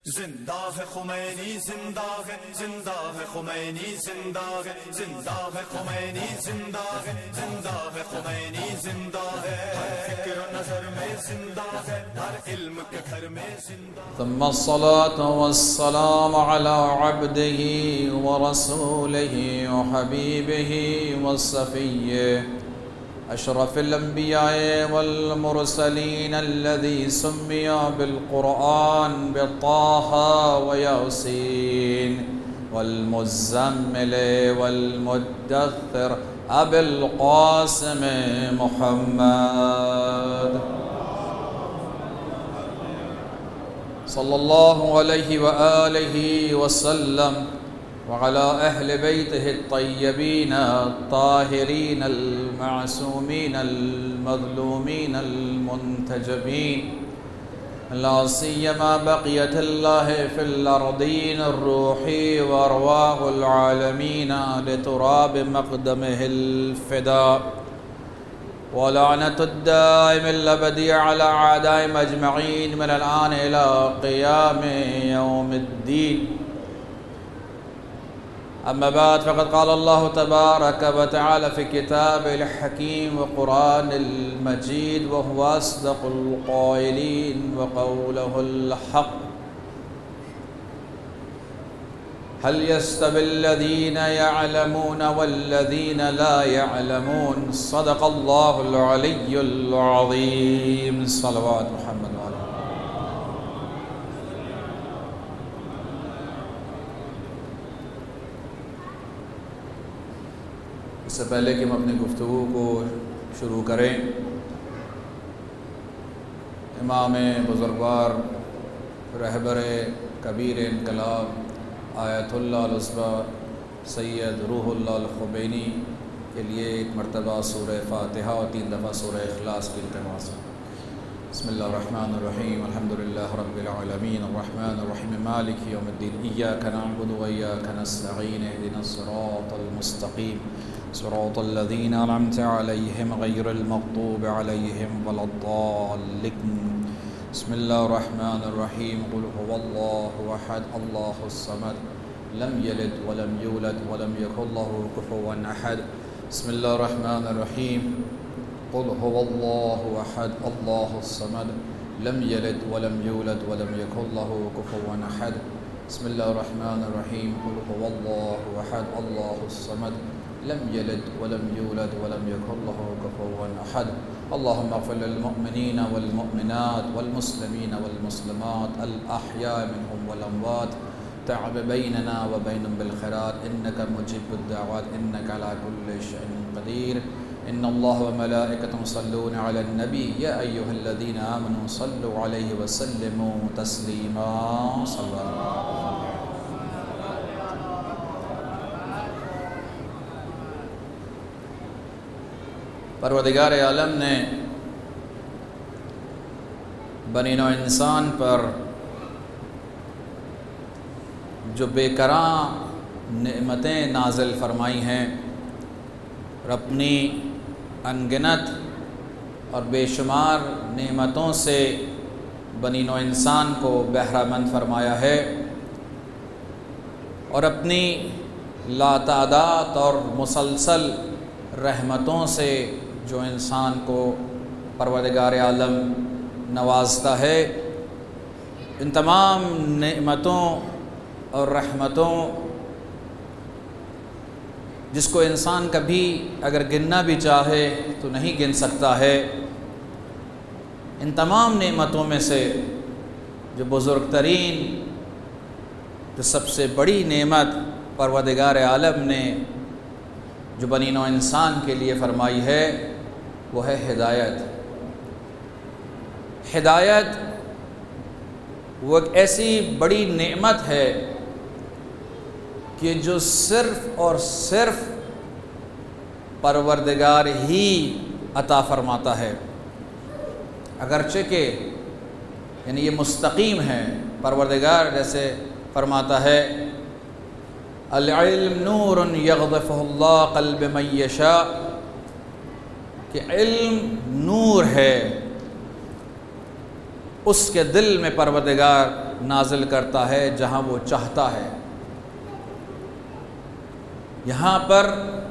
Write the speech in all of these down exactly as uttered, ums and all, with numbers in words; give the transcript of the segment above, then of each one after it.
زندہ ہے خمینی زندہ ہے زندہ ہے خمینی زندہ ہے زندہ ہے خمینی زندہ ہے زندہ ہے خمینی زندہ ہے ہر فکر و نظر میں زندہ ہے ہر علم کے گھر میں زندہ ثم الصلاة والسلام على عبده ورسوله وحبيبه وصفيه أشرف الأنبياء والمرسلين الذي سمي بالقرآن بطه وياسين والمزمل والمدثر أبي القاسم محمد صلى الله عليه وآله وسلم وعلى أهل بيته الطيبين الطاهرين المعصومين المظلومين المنتجبين لا سيما بقية الله في الأرضين الروح وأرواح العالمين لتراب مقدمه الفداء ولعنة الدائم الأبدي على أعدائهم أجمعين من الآن إلى قيام يوم الدين. أما بعد فقد قال الله تبارك وتعالى في كتابه الحكيم وقرآن المجيد وهو أصدق القائلين وقوله الحق هل يستوي الذين يعلمون والذين لا يعلمون صدق الله العلي العظيم. صلوات محمد وعلى اس سے پہلے کہ ہم اپنی گفتگو کو شروع کریں، امام بزرگوار رہبر کبیر انقلاب آیت اللہ العظمیٰ سید روح اللہ الخمینی کے لیے ایک مرتبہ سورہ فاتحہ اور تین دفعہ سورہ اخلاص کی التماس. بسم اللہ الرحمن الرحیم الحمدللہ رب العالمین الرحمن الرحیم مالک یوم الدین ایاک نعبد و ایاک نستعین اهدنا الصراط المستقیم صراط الذين أنعمت عليهم غير المغضوب عليهم ولا الضالين. بسم الله الرحمن الرحيم قل هو الله أحد الله الصمد لم يلد ولم يولد ولم يكن له كفوا أحد. بسم الله الرحمن الرحيم قل هو الله أحد الله الصمد لم يلد ولم يولد ولم يكن له كفوا أحد. بسم الله الرحمن الرحيم قل هو الله أحد الله الصمد لم يلد ولم يولد ولم يكن له كفوا أحد. اللهم اغفر للمؤمنين والمؤمنات والمسلمين والمسلمات الأحياء منهم والأموات تعب بيننا وبينهم بالخيرات إنك مجيب الدعوات إنك على كل شيء قدير. إن الله وملائكته يصلون على النبي يا أيها الذين آمنوا صلوا عليه وسلموا تسليما. صلى الله عليه وسلم. پروردگار عالم نے بنی نوع انسان پر جو بے کراں نعمتیں نازل فرمائی ہیں اور اپنی انگنت اور بے شمار نعمتوں سے بنی نوع انسان کو بہرہ مند فرمایا ہے اور اپنی لاتعداد اور مسلسل رحمتوں سے جو انسان کو پروردگار عالم نوازتا ہے، ان تمام نعمتوں اور رحمتوں جس کو انسان کبھی اگر گننا بھی چاہے تو نہیں گن سکتا ہے، ان تمام نعمتوں میں سے جو بزرگ ترین جو سب سے بڑی نعمت پروردگار عالم نے جو بنی نوع انسان کے لیے فرمائی ہے وہ ہے ہدایت. ہدایت وہ ایک ایسی بڑی نعمت ہے کہ جو صرف اور صرف پروردگار ہی عطا فرماتا ہے، اگرچہ کہ یعنی یہ مستقیم ہے. پروردگار جیسے فرماتا ہے العلم نور یغذفہ اللہ قلب من یشاء، کہ علم نور ہے، اس کے دل میں پروردگار نازل کرتا ہے جہاں وہ چاہتا ہے۔ یہاں پر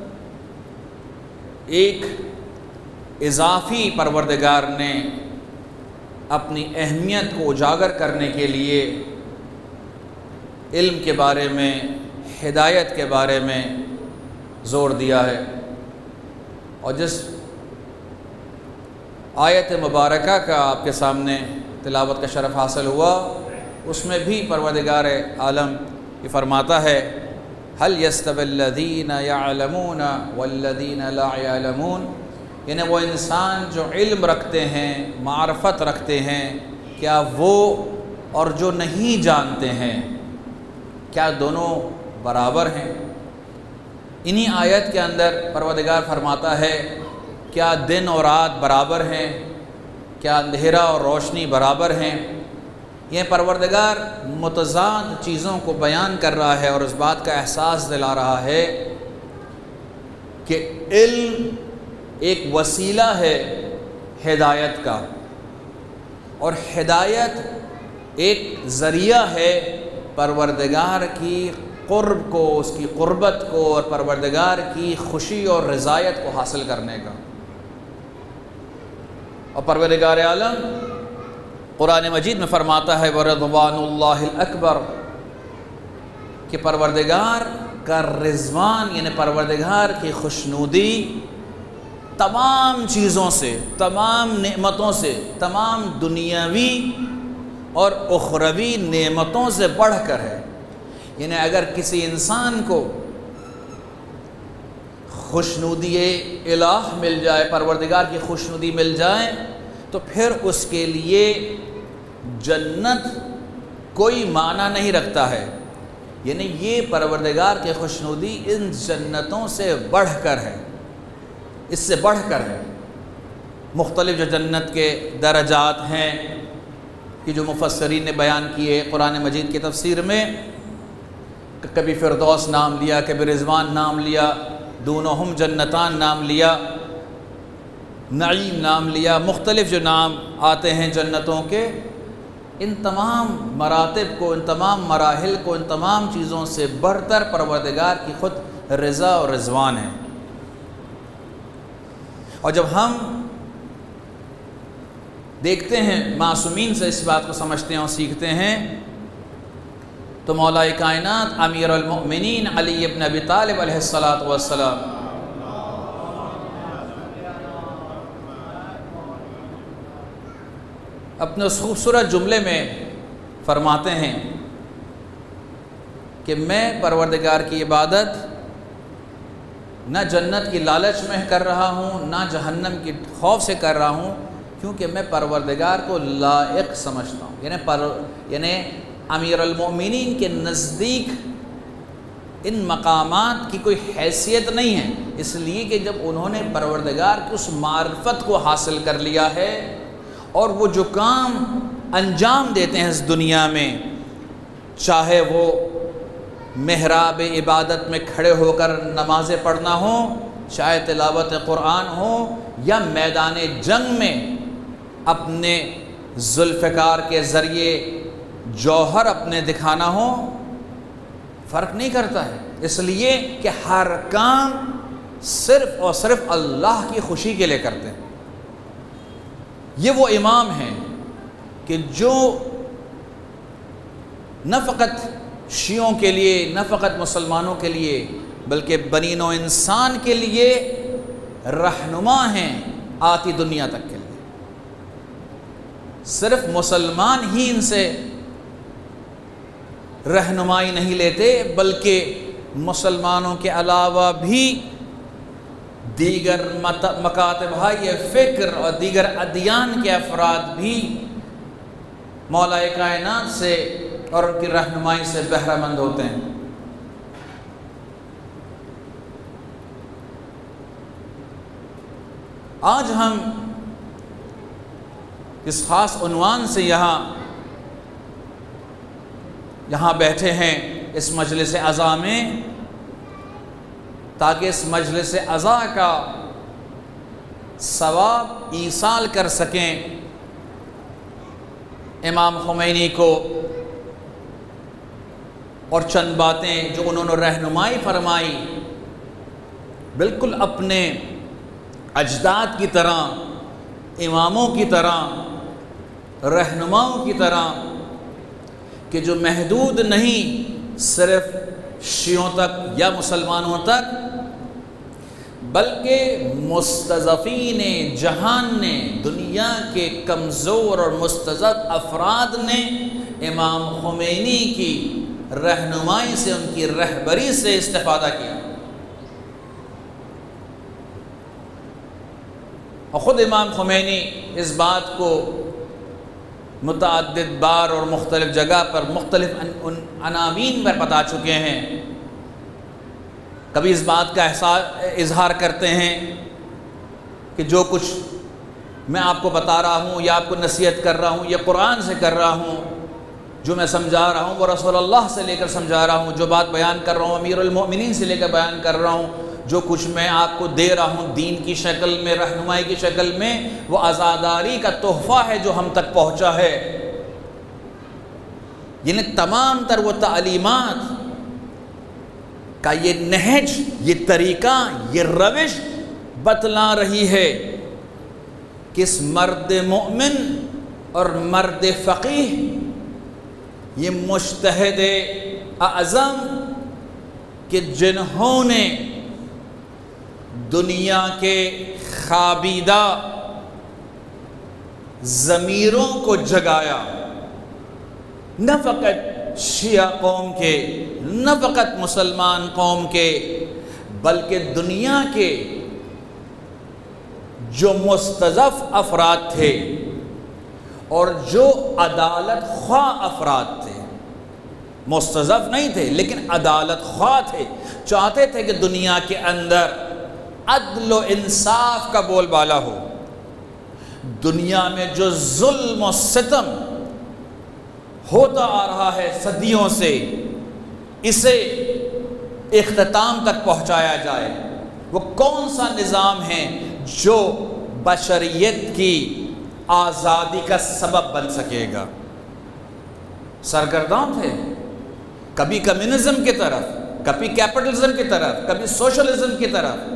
ایک اضافی پروردگار نے اپنی اہمیت کو اجاگر کرنے کے لیے علم کے بارے میں، ہدایت کے بارے میں زور دیا ہے، اور جس آیت مبارکہ کا آپ کے سامنے تلاوت کا شرف حاصل ہوا، اس میں بھی پروردگار عالم یہ فرماتا ہے هل يستوي الذين يعلمون والذين لا يعلمون، یعنی وہ انسان جو علم رکھتے ہیں، معرفت رکھتے ہیں، کیا وہ اور جو نہیں جانتے ہیں کیا دونوں برابر ہیں؟ انہی آیت کے اندر پروردگار فرماتا ہے کیا دن اور رات برابر ہیں، کیا اندھیرا اور روشنی برابر ہیں؟ یہ پروردگار متضاد چیزوں کو بیان کر رہا ہے اور اس بات کا احساس دلا رہا ہے کہ علم ایک وسیلہ ہے ہدایت کا، اور ہدایت ایک ذریعہ ہے پروردگار کی قرب کو، اس کی قربت کو، اور پروردگار کی خوشی اور رضایت کو حاصل کرنے کا۔ اور پروردگار عالم قرآن مجید میں فرماتا ہے وَرِضْوَانُ اللَّهِ الْأَكْبَرُ، کہ پروردگار کا رضوان یعنی پروردگار کی خوشنودی تمام چیزوں سے، تمام نعمتوں سے، تمام دنیاوی اور اخروی نعمتوں سے بڑھ کر ہے۔ یعنی اگر کسی انسان کو خوشنودی الہ مل جائے، پروردگار کی خوشنودی مل جائے، تو پھر اس کے لیے جنت کوئی معنی نہیں رکھتا ہے۔ یعنی یہ پروردگار کی خوشنودی ان جنتوں سے بڑھ کر ہے، اس سے بڑھ کر ہے۔ مختلف جو جنت کے درجات ہیں کہ جو مفسرین نے بیان کیے قرآن مجید کی تفسیر میں، کبھی فردوس نام لیا، کبھی رضوان نام لیا، دونوں ہم جنتان نام لیا، نعیم نام لیا، مختلف جو نام آتے ہیں جنتوں کے، ان تمام مراتب کو، ان تمام مراحل کو، ان تمام چیزوں سے بڑھ کر پروردگار کی خود رضا اور رضوان ہے۔ اور جب ہم دیکھتے ہیں، معصومین سے اس بات کو سمجھتے ہیں اور سیکھتے ہیں، تو مولا کائنات امیر المؤمنین علی ابن ابی طالب علیہ الصلاۃ والسلام اپنے اس خوبصورت جملے میں فرماتے ہیں کہ میں پروردگار کی عبادت نہ جنت کی لالچ میں کر رہا ہوں، نہ جہنم کی خوف سے کر رہا ہوں، کیونکہ میں پروردگار کو لائق سمجھتا ہوں۔ یعنی پر یعنی امیر المؤمنین کے نزدیک ان مقامات کی کوئی حیثیت نہیں ہے، اس لیے کہ جب انہوں نے پروردگار کی اس معرفت کو حاصل کر لیا ہے، اور وہ جو کام انجام دیتے ہیں اس دنیا میں، چاہے وہ محراب عبادت میں کھڑے ہو کر نمازیں پڑھنا ہو، چاہے تلاوت قرآن ہو، یا میدان جنگ میں اپنے ذوالفقار کے ذریعے جوہر اپنے دکھانا ہو، فرق نہیں کرتا ہے، اس لیے کہ ہر کام صرف اور صرف اللہ کی خوشی کے لیے کرتے ہیں۔ یہ وہ امام ہیں کہ جو نہ فقط شیعوں کے لیے، نہ فقط مسلمانوں کے لیے، بلکہ بنی نوع انسان کے لیے رہنما ہیں آتی دنیا تک کے لیے۔ صرف مسلمان ہی ان سے رہنمائی نہیں لیتے، بلکہ مسلمانوں کے علاوہ بھی دیگر مکاتب ہائے فکر اور دیگر ادیان کے افراد بھی مولا کائنات سے اور ان کی رہنمائی سے بہرہ مند ہوتے ہیں۔ آج ہم اس خاص عنوان سے یہاں یہاں بیٹھے ہیں اس مجلس عزا میں، تاکہ اس مجلس عزا کا ثواب ایصال کر سکیں امام خمینی کو اور چند باتیں جو انہوں نے رہنمائی فرمائی بالکل اپنے اجداد کی طرح، اماموں کی طرح، رہنماؤں کی طرح، کہ جو محدود نہیں صرف شیعوں تک یا مسلمانوں تک، بلکہ مستضعفین جہان نے، دنیا کے کمزور اور مستضعف افراد نے امام خمینی کی رہنمائی سے، ان کی رہبری سے استفادہ کیا۔ اور خود امام خمینی اس بات کو متعدد بار اور مختلف جگہ پر مختلف عناوین پر بتا چکے ہیں۔ کبھی اس بات کا اظہار کرتے ہیں کہ جو کچھ میں آپ کو بتا رہا ہوں یا آپ کو نصیحت کر رہا ہوں یا قرآن سے کر رہا ہوں، جو میں سمجھا رہا ہوں وہ رسول اللہ سے لے کر سمجھا رہا ہوں، جو بات بیان کر رہا ہوں امیر المؤمنین سے لے کر بیان کر رہا ہوں، جو کچھ میں آپ کو دے رہا ہوں دین کی شکل میں، رہنمائی کی شکل میں، وہ عزاداری کا تحفہ ہے جو ہم تک پہنچا ہے۔ یعنی تمام تر وہ تعلیمات کا یہ نہج، یہ طریقہ، یہ روش بتلا رہی ہے کہ اس مرد مومن اور مرد فقیہ، یہ مجتہد اعظم کہ جنہوں نے دنیا کے خوابیدہ ضمیروں کو جگایا، نہ فقط شیعہ قوم کے، نہ فقط مسلمان قوم کے، بلکہ دنیا کے جو مستضعف افراد تھے اور جو عدالت خواہ افراد تھے، مستضعف نہیں تھے لیکن عدالت خواہ تھے، چاہتے تھے کہ دنیا کے اندر عدل و انصاف کا بول بالا ہو، دنیا میں جو ظلم و ستم ہوتا آ رہا ہے صدیوں سے، اسے اختتام تک پہنچایا جائے۔ وہ کون سا نظام ہے جو بشریت کی آزادی کا سبب بن سکے گا؟ سرگرداں تھے، کبھی کمیونزم کی طرف، کبھی کیپٹلزم کی طرف، کبھی سوشلزم کی طرف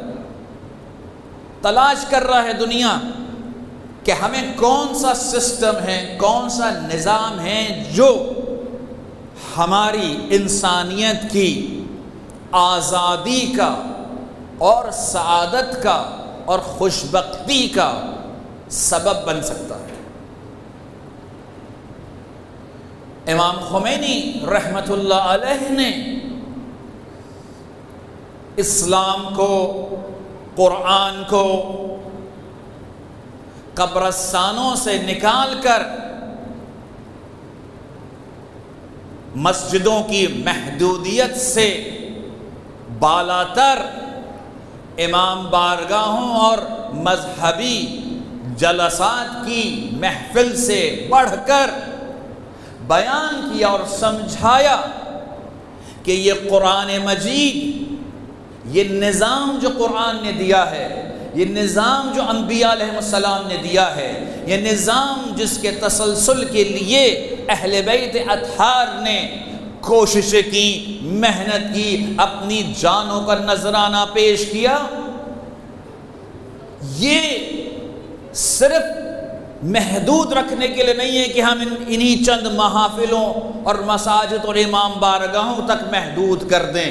تلاش کر رہا ہے دنیا کہ ہمیں کون سا سسٹم ہے، کون سا نظام ہے جو ہماری انسانیت کی آزادی کا اور سعادت کا اور خوشبختی کا سبب بن سکتا ہے۔ امام خمینی رحمت اللہ علیہ نے اسلام کو، قرآن کو قبرستانوں سے نکال کر مسجدوں کی محدودیت سے بالاتر امام بارگاہوں اور مذہبی جلسات کی محفل سے بڑھ کر بیان کیا اور سمجھایا کہ یہ قرآن مجید، یہ نظام جو قرآن نے دیا ہے، یہ نظام جو انبیاء علیہ السلام نے دیا ہے، یہ نظام جس کے تسلسل کے لیے اہل بیت اطہار نے کوششیں کی، محنت کی، اپنی جانوں کا نذرانہ پیش کیا، یہ صرف محدود رکھنے کے لیے نہیں ہے کہ ہم انہی چند محافلوں اور مساجد اور امام بارگاہوں تک محدود کر دیں،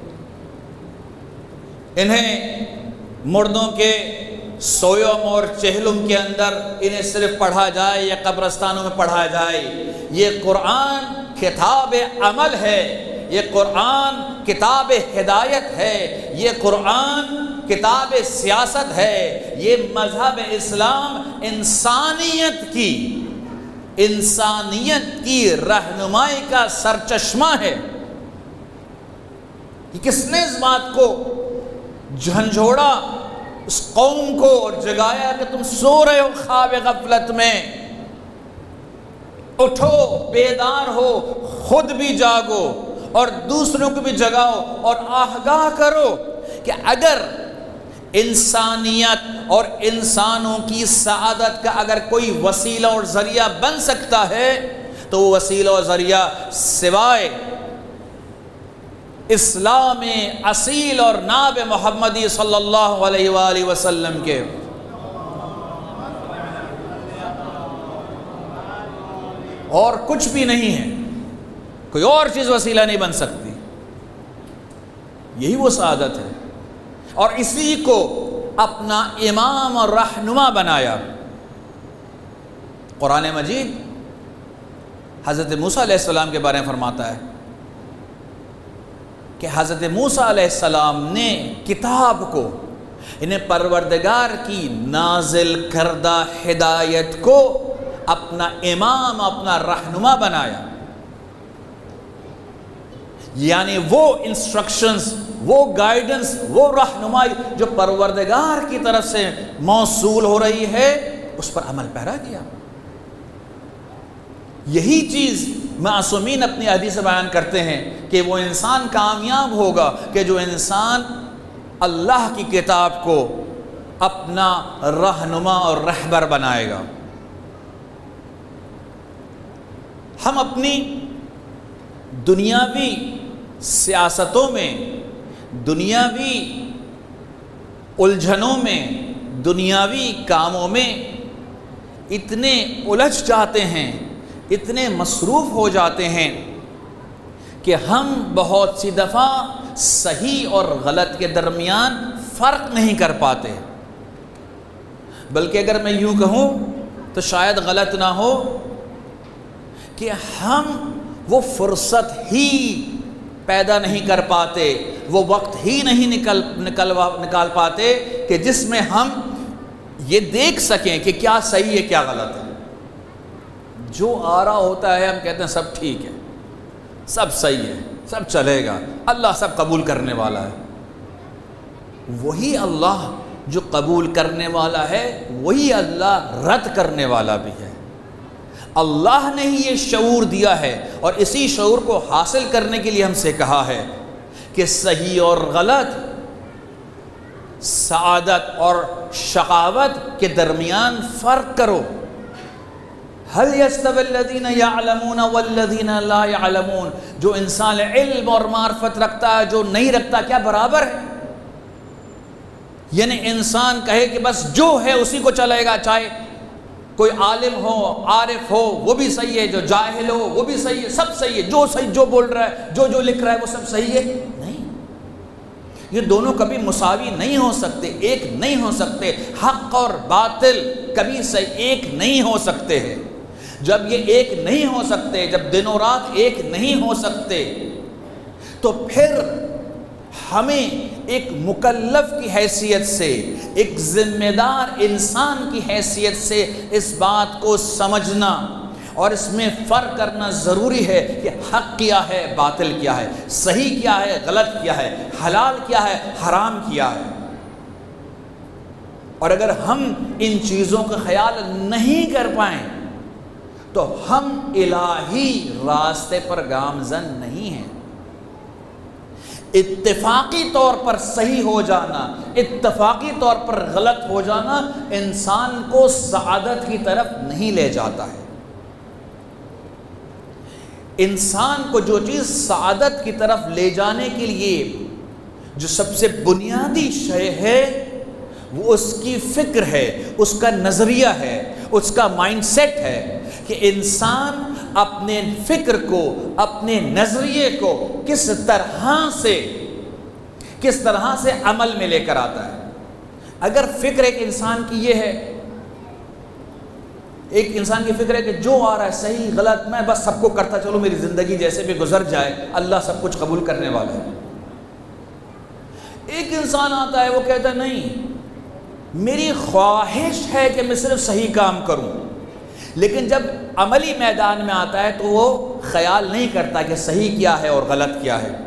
انہیں مردوں کے سویم اور چہلم کے اندر انہیں صرف پڑھا جائے یا قبرستانوں میں پڑھا جائے۔ یہ قرآن کتاب عمل ہے، یہ قرآن کتاب ہدایت ہے، یہ قرآن کتاب سیاست ہے، یہ مذہب اسلام انسانیت کی انسانیت کی رہنمائی کا سرچشمہ ہے۔ کس نے اس بات کو جھنجھوڑا، اس قوم کو، اور جگایا کہ تم سو رہے ہو خواب غفلت میں، اٹھو، بیدار ہو، خود بھی جاگو اور دوسروں کو بھی جگاؤ اور آگاہ کرو کہ اگر انسانیت اور انسانوں کی سعادت کا اگر کوئی وسیلہ اور ذریعہ بن سکتا ہے تو وہ وسیلہ اور ذریعہ سوائے اسلام اصیل اور ناب محمدی صلی اللہ علیہ وآلہ وسلم کے۔ اور کچھ بھی نہیں ہے، کوئی اور چیز وسیلہ نہیں بن سکتی، یہی وہ سعادت ہے، اور اسی کو اپنا امام اور رہنما بنایا۔ قرآن مجید حضرت موسیٰ علیہ السلام کے بارے میں فرماتا ہے کہ حضرت موسیٰ علیہ السلام نے کتاب کو، انہیں پروردگار کی نازل کردہ ہدایت کو اپنا امام، اپنا رہنما بنایا، یعنی وہ انسٹرکشنز، وہ گائیڈنس، وہ رہنمائی جو پروردگار کی طرف سے موصول ہو رہی ہے اس پر عمل پیرا کیا۔ یہی چیز معصومین اپنی حدیث سے بیان کرتے ہیں کہ وہ انسان کامیاب ہوگا کہ جو انسان اللہ کی کتاب کو اپنا رہنما اور رہبر بنائے گا۔ ہم اپنی دنیاوی سیاستوں میں، دنیاوی الجھنوں میں، دنیاوی کاموں میں اتنے الجھ جاتے ہیں، اتنے مصروف ہو جاتے ہیں کہ ہم بہت سی دفعہ صحیح اور غلط کے درمیان فرق نہیں کر پاتے، بلکہ اگر میں یوں کہوں تو شاید غلط نہ ہو کہ ہم وہ فرصت ہی پیدا نہیں کر پاتے، وہ وقت ہی نہیں نکل نکل نکال پاتے کہ جس میں ہم یہ دیکھ سکیں کہ کیا صحیح ہے کیا غلط ہے۔ جو آ رہا ہوتا ہے ہم کہتے ہیں سب ٹھیک ہے، سب صحیح ہے، سب چلے گا، اللہ سب قبول کرنے والا ہے۔ وہی اللہ جو قبول کرنے والا ہے وہی اللہ رد کرنے والا بھی ہے۔ اللہ نے ہی یہ شعور دیا ہے، اور اسی شعور کو حاصل کرنے کے لیے ہم سے کہا ہے کہ صحیح اور غلط، سعادت اور شقاوت کے درمیان فرق کرو۔ هل يستوي الذين يعلمون والذين لا يعلمون، جو انسان علم اور معرفت رکھتا ہے جو نہیں رکھتا کیا برابر ہے؟ یعنی انسان کہے کہ بس جو ہے اسی کو چلے گا، چاہے کوئی عالم ہو، عارف ہو وہ بھی صحیح ہے، جو جاہل ہو وہ بھی صحیح ہے، سب صحیح ہے، جو صحیح جو بول رہا ہے، جو جو لکھ رہا ہے وہ سب صحیح ہے؟ نہیں، یہ دونوں کبھی مساوی نہیں ہو سکتے، ایک نہیں ہو سکتے۔ حق اور باطل کبھی صحیح ایک نہیں ہو سکتے ہیں۔ جب یہ ایک نہیں ہو سکتے، جب دن و رات ایک نہیں ہو سکتے، تو پھر ہمیں ایک مکلف کی حیثیت سے، ایک ذمہ دار انسان کی حیثیت سے اس بات کو سمجھنا اور اس میں فرق کرنا ضروری ہے کہ حق کیا ہے، باطل کیا ہے، صحیح کیا ہے، غلط کیا ہے، حلال کیا ہے، حرام کیا ہے۔ اور اگر ہم ان چیزوں کا خیال نہیں کر پائیں تو ہم الہی راستے پر گامزن نہیں ہیں۔ اتفاقی طور پر صحیح ہو جانا، اتفاقی طور پر غلط ہو جانا انسان کو سعادت کی طرف نہیں لے جاتا ہے۔ انسان کو جو چیز سعادت کی طرف لے جانے کے لیے جو سب سے بنیادی شے ہے وہ اس کی فکر ہے، اس کا نظریہ ہے، اس کا مائنڈ سیٹ ہے کہ انسان اپنے فکر کو، اپنے نظریے کو کس طرح سے کس طرح سے عمل میں لے کر آتا ہے۔ اگر فکر ایک انسان کی یہ ہے، ایک انسان کی فکر ہے کہ جو آ رہا ہے صحیح غلط میں بس سب کو کرتا چلو، میری زندگی جیسے بھی گزر جائے، اللہ سب کچھ قبول کرنے والا ہے۔ ایک انسان آتا ہے وہ کہتا ہے نہیں، میری خواہش ہے کہ میں صرف صحیح کام کروں، لیکن جب عملی میدان میں آتا ہے تو وہ خیال نہیں کرتا کہ صحیح کیا ہے اور غلط کیا ہے۔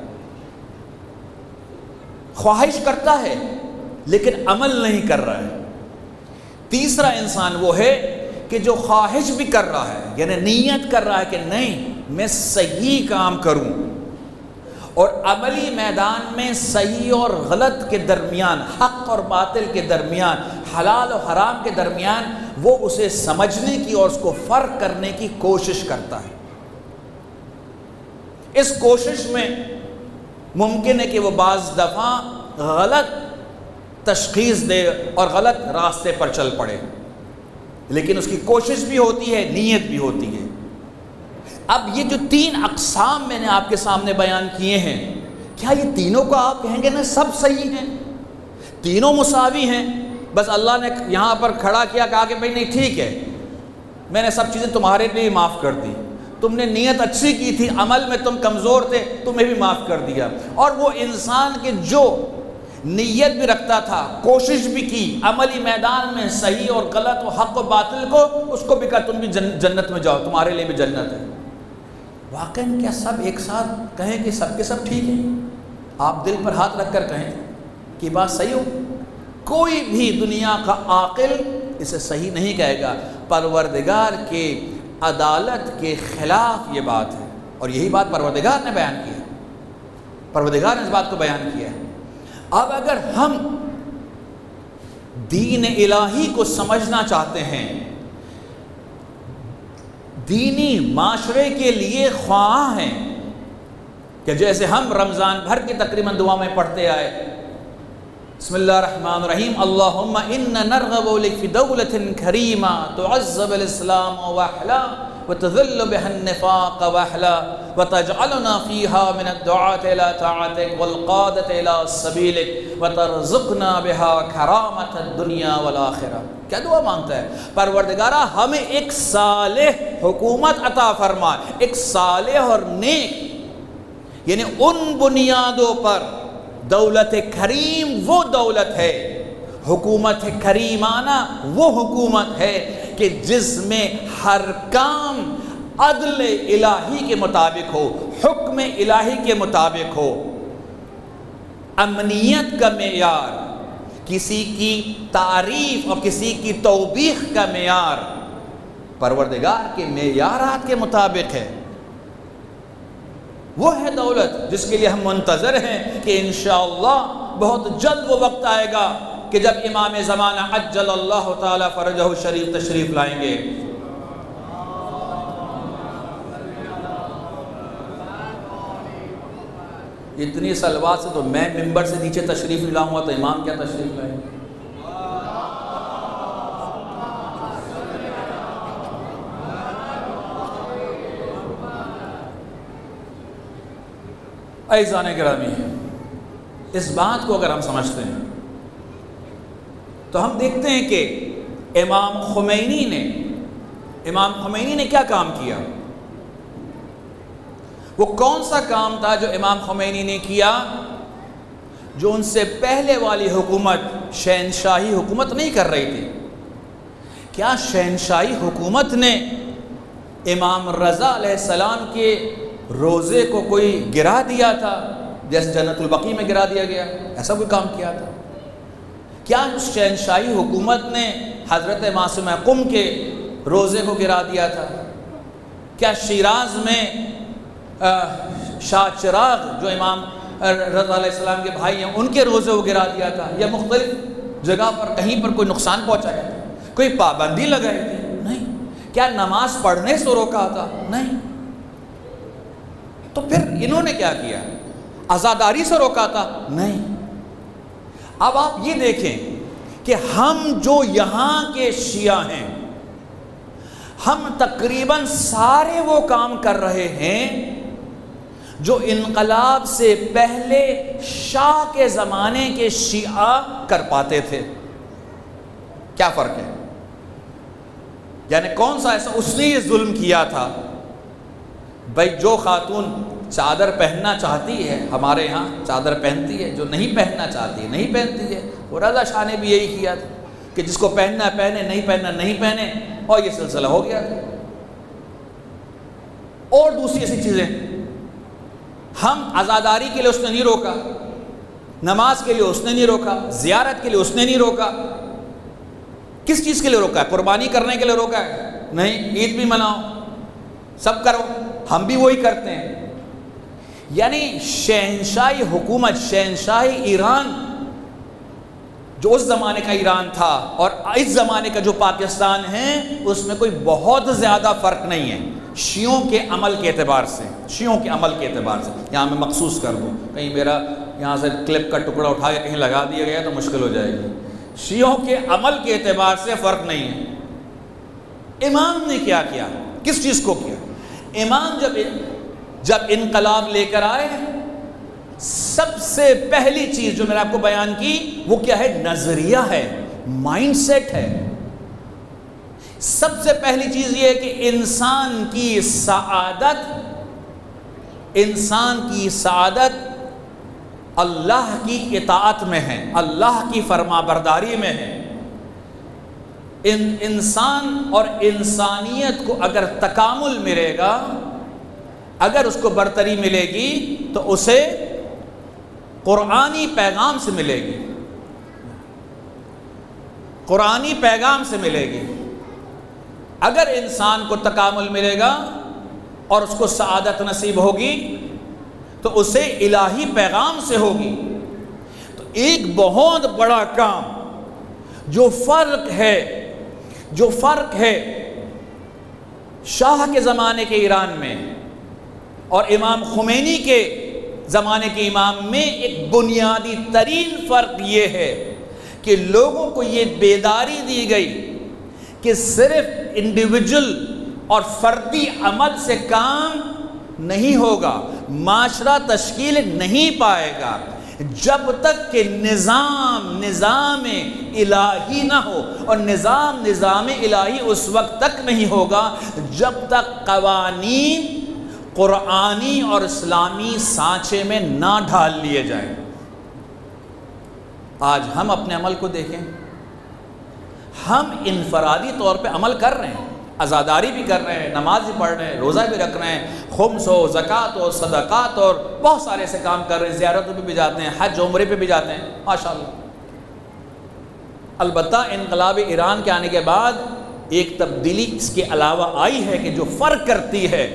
خواہش کرتا ہے لیکن عمل نہیں کر رہا ہے۔ تیسرا انسان وہ ہے کہ جو خواہش بھی کر رہا ہے، یعنی نیت کر رہا ہے کہ نہیں میں صحیح کام کروں، اور عملی میدان میں صحیح اور غلط کے درمیان، حق اور باطل کے درمیان، حلال و حرام کے درمیان وہ اسے سمجھنے کی اور اس کو فرق کرنے کی کوشش کرتا ہے۔ اس کوشش میں ممکن ہے کہ وہ بعض دفعہ غلط تشخیص دے اور غلط راستے پر چل پڑے، لیکن اس کی کوشش بھی ہوتی ہے، نیت بھی ہوتی ہے۔ اب یہ جو تین اقسام میں نے آپ کے سامنے بیان کیے ہیں، کیا یہ تینوں کو آپ کہیں گے نا سب صحیح ہیں، تینوں مساوی ہیں؟ بس اللہ نے یہاں پر کھڑا کیا، کہا کہ بھئی نہیں ٹھیک ہے، میں نے سب چیزیں تمہارے لیے معاف کر دی، تم نے نیت اچھی کی تھی، عمل میں تم کمزور تھے، تمہیں بھی معاف کر دیا۔ اور وہ انسان کے جو نیت بھی رکھتا تھا، کوشش بھی کی، عملی میدان میں صحیح اور غلط و حق و باطل کو، اس کو بھی کہا تم بھی جنت میں جاؤ، تمہارے لیے بھی جنت ہے۔ واقعاً کیا سب ایک ساتھ کہیں کہ سب کے سب ٹھیک ہیں؟ آپ دل پر ہاتھ رکھ کر کہیں کہ بات صحیح ہو؟ کوئی بھی دنیا کا عاقل اسے صحیح نہیں کہے گا۔ پروردگار کے عدالت کے خلاف یہ بات ہے، اور یہی بات پروردگار نے بیان کی ہے، پروردگار نے اس بات کو بیان کیا ہے۔ اب اگر ہم دین الہی کو سمجھنا چاہتے ہیں، دینی معاشرے کے لیے خواہاں ہیں، کہ جیسے ہم رمضان بھر کی تقریباً دعا میں پڑھتے آئے، بسم اللہ الرحمن الرحیم، اللہم انا نرغب لک فی دولت کریمہ تعزب الاسلام واحلا وتذل بها النفاق واحلا وتجعلنا فيها من الدعاة الى طاعتك والقادة الى سبیلک وترزقنا بها کرامة الدنیا والآخرہ۔ کیا دعا مانگتا ہے؟ پروردگارہ ہمیں ایک صالح حکومت عطا فرما، ایک صالح اور نیک، یعنی ان بنیادوں پر دولت کریم وہ دولت ہے، حکومت کریمانہ وہ حکومت ہے کہ جس میں ہر کام عدل الہی کے مطابق ہو، حکم الہی کے مطابق ہو، امنیت کا معیار، کسی کی تعریف اور کسی کی توبیخ کا معیار پروردگار کے معیارات کے مطابق ہے۔ وہ ہے دولت جس کے لیے ہم منتظر ہیں کہ انشاءاللہ بہت جلد وہ وقت آئے گا کہ جب امام زمانہ عجل اللہ تعالی فرجہ شریف تشریف لائیں گے۔ اتنی صلوات سے تو میں ممبر سے نیچے تشریف نہیں لاؤں گا تو امام کیا تشریف لائیں گے؟ عزیزان گرامی، اس بات کو اگر ہم سمجھتے ہیں تو ہم دیکھتے ہیں کہ امام خمینی نے امام خمینی نے کیا کام کیا؟ وہ کون سا کام تھا جو امام خمینی نے کیا جو ان سے پہلے والی حکومت شہنشاہی حکومت نہیں کر رہی تھی؟ کیا شہنشاہی حکومت نے امام رضا علیہ السلام کے روزے کو کوئی گرا دیا تھا جیسے جنت البقیع میں گرا دیا گیا؟ ایسا کوئی کام کیا تھا؟ کیا اس شہنشاہی حکومت نے حضرت معصوم قم کے روزے کو گرا دیا تھا؟ کیا شیراز میں شاہ چراغ جو امام رضا علیہ السلام کے بھائی ہیں ان کے روزے کو گرا دیا تھا؟ یا مختلف جگہ پر کہیں پر کوئی نقصان پہنچایا تھا؟ کوئی پابندی لگائی تھی؟ نہیں۔ کیا نماز پڑھنے سے روکا تھا؟ نہیں۔ تو پھر انہوں نے کیا کیا؟ عزاداری سے روکا تھا؟ نہیں۔ اب آپ یہ دیکھیں کہ ہم جو یہاں کے شیعہ ہیں، ہم تقریباً سارے وہ کام کر رہے ہیں جو انقلاب سے پہلے شاہ کے زمانے کے شیعہ کر پاتے تھے۔ کیا فرق ہے؟ یعنی کون سا ایسا اس نے یہ ظلم کیا تھا؟ بھائی جو خاتون چادر پہننا چاہتی ہے، ہمارے ہاں چادر پہنتی ہے، جو نہیں پہننا چاہتی ہے نہیں پہنتی ہے۔ وہ رضا شاہ نے بھی یہی کیا تھا کہ جس کو پہننا پہنے، نہیں پہننا نہیں پہنے، اور یہ سلسلہ ہو گیا تھا۔ اور دوسری ایسی چیزیں، ہم عزاداری کے لیے اس نے نہیں روکا، نماز کے لیے اس نے نہیں روکا، زیارت کے لیے اس نے نہیں روکا۔ کس چیز کے لیے روکا ہے؟ قربانی کرنے کے لیے روکا ہے؟ نہیں۔ عید بھی مناؤ، سب کرو، ہم بھی وہی کرتے ہیں۔ یعنی شہنشاہی حکومت، شہنشاہی ایران جو اس زمانے کا ایران تھا اور اس زمانے کا جو پاکستان ہے، اس میں کوئی بہت زیادہ فرق نہیں ہے، شیعوں کے عمل کے اعتبار سے، شیعوں کے عمل کے اعتبار سے یہاں میں مخصوص کر دوں، کہیں میرا یہاں سے کلپ کا ٹکڑا اٹھا کے کہیں لگا دیا گیا تو مشکل ہو جائے گی۔ شیعوں کے عمل کے اعتبار سے فرق نہیں ہے۔ امام نے کیا کیا؟ کس چیز کو کیا؟ امام جب جب انقلاب لے کر آئے، سب سے پہلی چیز جو میں نے آپ کو بیان کی وہ کیا ہے؟ نظریہ ہے، مائنڈ سیٹ ہے۔ سب سے پہلی چیز یہ ہے کہ انسان کی سعادت انسان کی سعادت اللہ کی اطاعت میں ہے، اللہ کی فرما برداری میں ہے۔ ان انسان اور انسانیت کو اگر تکامل ملے گا، اگر اس کو برتری ملے گی تو اسے قرآنی پیغام سے ملے گی، قرآنی پیغام سے ملے گی۔ اگر انسان کو تکامل ملے گا اور اس کو سعادت نصیب ہوگی تو اسے الہی پیغام سے ہوگی۔ تو ایک بہت بڑا کام جو فرق ہے جو فرق ہے شاہ کے زمانے کے ایران میں اور امام خمینی کے زمانے کے امام میں، ایک بنیادی ترین فرق یہ ہے کہ لوگوں کو یہ بیداری دی گئی کہ صرف انڈیویجول اور فردی عمل سے کام نہیں ہوگا، معاشرہ تشکیل نہیں پائے گا جب تک کہ نظام نظام الہی نہ ہو، اور نظام نظام الہی اس وقت تک نہیں ہوگا جب تک قوانین قرآنی اور اسلامی سانچے میں نہ ڈھال لیے جائیں۔ آج ہم اپنے عمل کو دیکھیں، ہم انفرادی طور پہ عمل کر رہے ہیں، عزاداری بھی کر رہے ہیں، نماز بھی پڑھ رہے ہیں، روزہ بھی رکھ رہے ہیں، خمس و زکوٰۃ اور صدقات اور بہت سارے ایسے کام کر رہے ہیں، زیارتوں پہ بھی جاتے ہیں، حج عمرے پہ بھی جاتے ہیں، ماشاءاللہ۔ البتہ انقلاب ایران کے آنے کے بعد ایک تبدیلی اس کے علاوہ آئی ہے کہ جو فرق کرتی ہے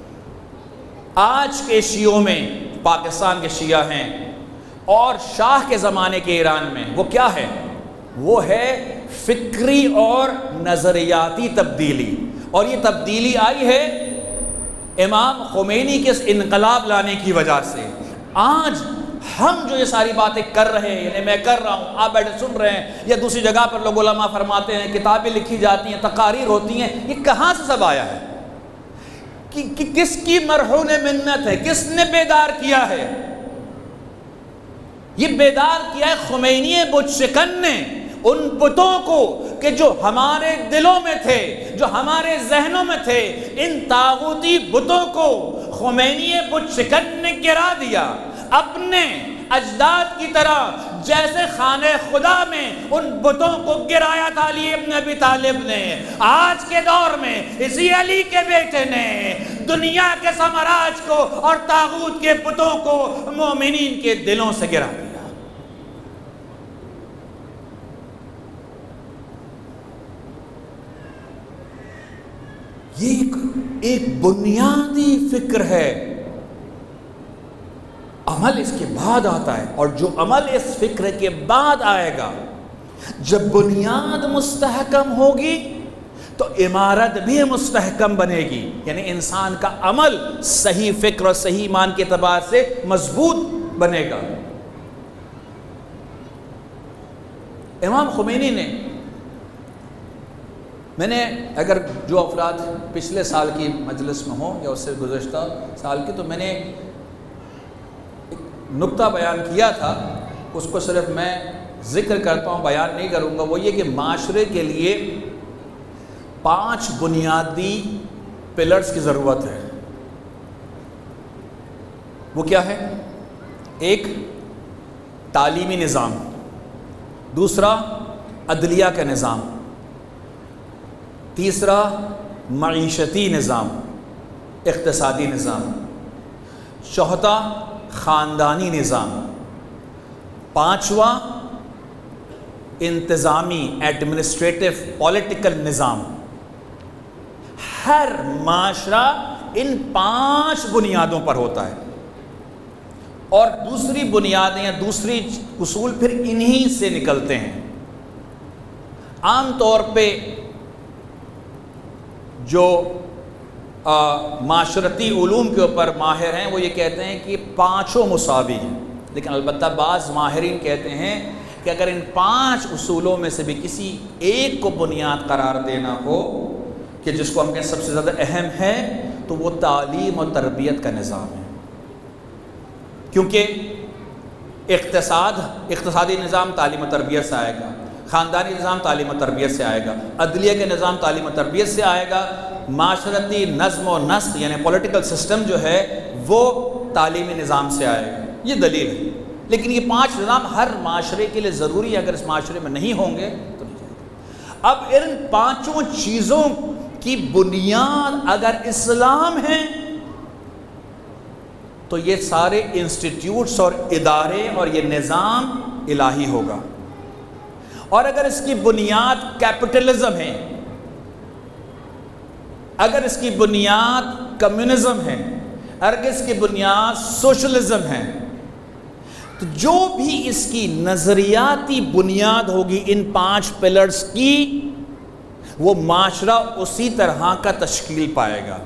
آج کے شیعوں میں، پاکستان کے شیعہ ہیں، اور شاہ کے زمانے کے ایران میں، وہ کیا ہے؟ وہ ہے فکری اور نظریاتی تبدیلی۔ اور یہ تبدیلی آئی ہے امام خمینی کے انقلاب لانے کی وجہ سے۔ آج ہم جو یہ ساری باتیں کر رہے ہیں، یعنی میں کر رہا ہوں، آپ بیٹھے سن رہے ہیں، یا دوسری جگہ پر لوگ علماء فرماتے ہیں، کتابیں لکھی جاتی ہیں، تقاریر ہوتی ہیں، یہ کہاں سے سب آیا ہے؟ کہ, کہ کس کی مرہون منت ہے؟ کس نے بیدار کیا ہے؟ یہ بیدار کیا ہے خمینی بت شکن نے، ان بتوں کو کہ جو ہمارے دلوں میں تھے، جو ہمارے ذہنوں میں تھے، ان طاغوتی بتوں کو خمینی بت شکن نے گرا دیا، اپنے اجداد کی طرح جیسے خانہ خدا میں ان بتوں کو گرایا تھا علی ابن ابی طالب نے۔ آج کے دور میں اسی علی کے بیٹے نے دنیا کے سامراج کو اور طاغوت کے بتوں کو مومنین کے دلوں سے گرا دیا۔ یہ ایک بنیادی فکر ہے، عمل اس کے بعد آتا ہے، اور جو عمل اس فکر کے بعد آئے گا، جب بنیاد مستحکم ہوگی تو عمارت بھی مستحکم بنے گی، یعنی انسان کا عمل صحیح فکر اور صحیح ایمان کے اعتبار سے مضبوط بنے گا۔ امام خمینی نے، میں نے اگر جو افراد پچھلے سال کی مجلس میں ہوں یا اس سے گزشتہ سال کی، تو میں نے ایک نکتہ بیان کیا تھا، اس کو صرف میں ذکر کرتا ہوں، بیان نہیں کروں گا۔ وہ یہ کہ معاشرے کے لیے پانچ بنیادی پلرز کی ضرورت ہے۔ وہ کیا ہے؟ ایک، تعلیمی نظام، دوسرا عدلیہ کا نظام، تیسرا معیشتی نظام، اقتصادی نظام، چوتھا خاندانی نظام، پانچواں انتظامی ایڈمنسٹریٹو پولیٹیکل نظام۔ ہر معاشرہ ان پانچ بنیادوں پر ہوتا ہے، اور دوسری بنیادیں یا دوسری اصول پھر انہی سے نکلتے ہیں۔ عام طور پہ جو معاشرتی علوم کے اوپر ماہر ہیں وہ یہ کہتے ہیں کہ پانچوں مساوی ہیں، لیکن البتہ بعض ماہرین کہتے ہیں کہ اگر ان پانچ اصولوں میں سے بھی کسی ایک کو بنیاد قرار دینا ہو کہ جس کو ہم کہیں سب سے زیادہ اہم ہے، تو وہ تعلیم اور تربیت کا نظام ہے، کیونکہ اقتصاد اقتصادی نظام تعلیم و تربیت سے آئے گا، خاندانی نظام تعلیم و تربیت سے آئے گا، عدلیہ کے نظام تعلیم و تربیت سے آئے گا، معاشرتی نظم و نسق یعنی پولیٹیکل سسٹم جو ہے وہ تعلیمی نظام سے آئے گا. یہ دلیل ہے. لیکن یہ پانچ نظام ہر معاشرے کے لیے ضروری ہے، اگر اس معاشرے میں نہیں ہوں گے تو نہیں جائے گا. اب ان پانچوں چیزوں کی بنیاد اگر اسلام ہے تو یہ سارے انسٹیٹیوٹس اور ادارے اور یہ نظام الہی ہوگا. اور اگر اس کی بنیاد کیپٹلزم ہے، اگر اس کی بنیاد کمیونزم ہے، اگر اس کی بنیاد سوشلزم ہے، تو جو بھی اس کی نظریاتی بنیاد ہوگی ان پانچ پلرز کی، وہ معاشرہ اسی طرح کا تشکیل پائے گا.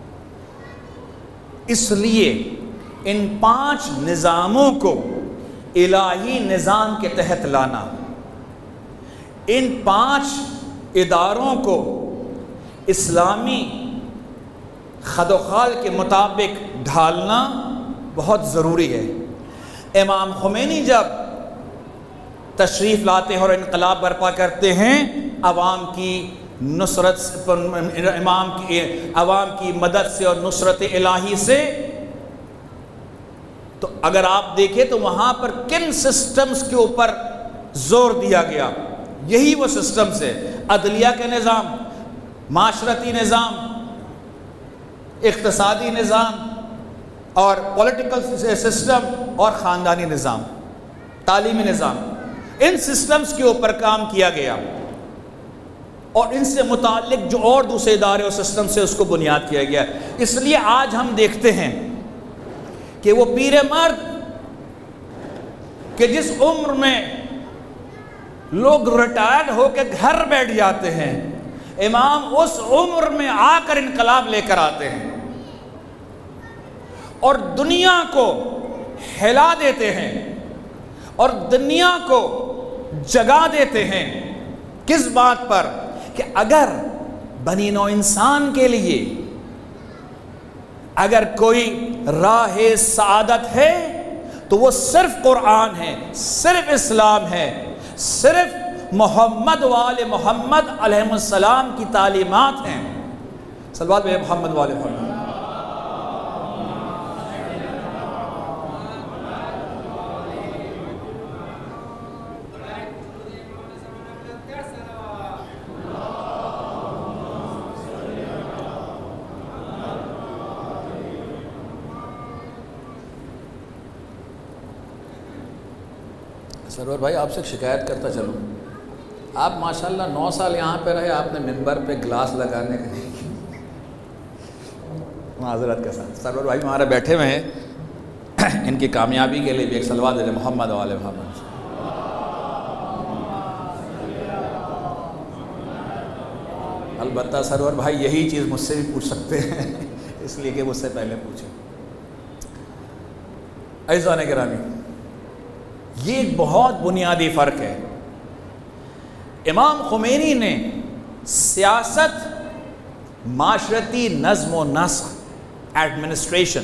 اس لیے ان پانچ نظاموں کو الہی نظام کے تحت لانا، ان پانچ اداروں کو اسلامی خد و خال کے مطابق ڈھالنا بہت ضروری ہے. امام خمینی جب تشریف لاتے ہیں اور انقلاب برپا کرتے ہیں عوام کی نصرت، امام کی عوام کی مدد سے اور نصرت الہی سے، تو اگر آپ دیکھیں تو وہاں پر کن سسٹمز کے اوپر زور دیا گیا؟ یہی وہ سسٹمز ہے، عدلیہ کے نظام، معاشرتی نظام، اقتصادی نظام اور پولیٹیکل سسٹم اور خاندانی نظام، تعلیمی نظام. ان سسٹمز کے اوپر کام کیا گیا اور ان سے متعلق جو اور دوسرے ادارے اور سسٹم سے اس کو بنیاد کیا گیا. اس لیے آج ہم دیکھتے ہیں کہ وہ پیر مرد کہ جس عمر میں لوگ ریٹائرڈ ہو کے گھر بیٹھ جاتے ہیں، امام اس عمر میں آ کر انقلاب لے کر آتے ہیں اور دنیا کو ہلا دیتے ہیں اور دنیا کو جگا دیتے ہیں. کس بات پر؟ کہ اگر بنی نوع انسان کے لیے اگر کوئی راہ سعادت ہے تو وہ صرف قرآن ہے، صرف اسلام ہے، صرف محمد وآل محمد علیہ السلام کی تعلیمات ہیں. صلوات بے محمد وآل محمد. سرور بھائی آپ سے شکایت کرتا چلوں، آپ ماشاءاللہ نو سال یہاں پہ رہے، آپ نے ممبر پہ گلاس لگانے کا معذرت کے ساتھ. سرور بھائی ہمارے بیٹھے ہوئے ہیں، ان کی کامیابی کے لیے بھی ایک صلوات دے محمد والے محمد. البتہ سرور بھائی یہی چیز مجھ سے بھی پوچھ سکتے ہیں، اس لیے کہ مجھ سے پہلے پوچھیں. عزیزان گرامی، یہ ایک بہت بنیادی فرق ہے. امام خمینی نے سیاست، معاشرتی نظم و نسق، ایڈمنسٹریشن،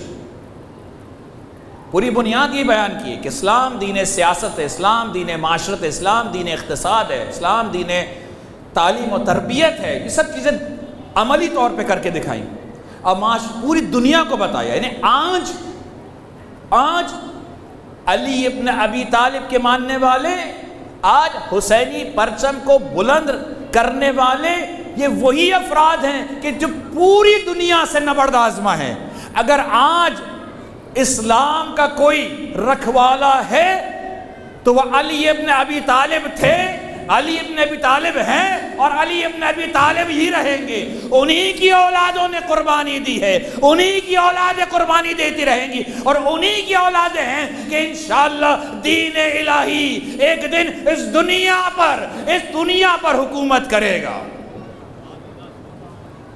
پوری بنیاد یہ بیان کی ہے کہ اسلام دین سیاست ہے، اسلام دین معاشرت ہے، اسلام دین اقتصاد ہے، اسلام دین تعلیم و تربیت ہے. یہ سب چیزیں عملی طور پہ کر کے دکھائیں اور پوری دنیا کو بتایا. یعنی آج آج علی ابن ابی طالب کے ماننے والے، آج حسینی پرچم کو بلند کرنے والے، یہ وہی افراد ہیں کہ جو پوری دنیا سے نبرد آزما ہیں. اگر آج اسلام کا کوئی رکھوالا ہے تو وہ علی ابن ابی طالب تھے، علی ابن ابی طالب ہیں اور علی ابن ابی طالب ہی رہیں گے. انہی کی اولادوں نے قربانی دی ہے، انہی کی اولادیں قربانی دیتی رہیں گی اور انہی کی اولادیں ہیں کہ انشاءاللہ دین الہی ایک دن اس دنیا پر اس دنیا پر حکومت کرے گا.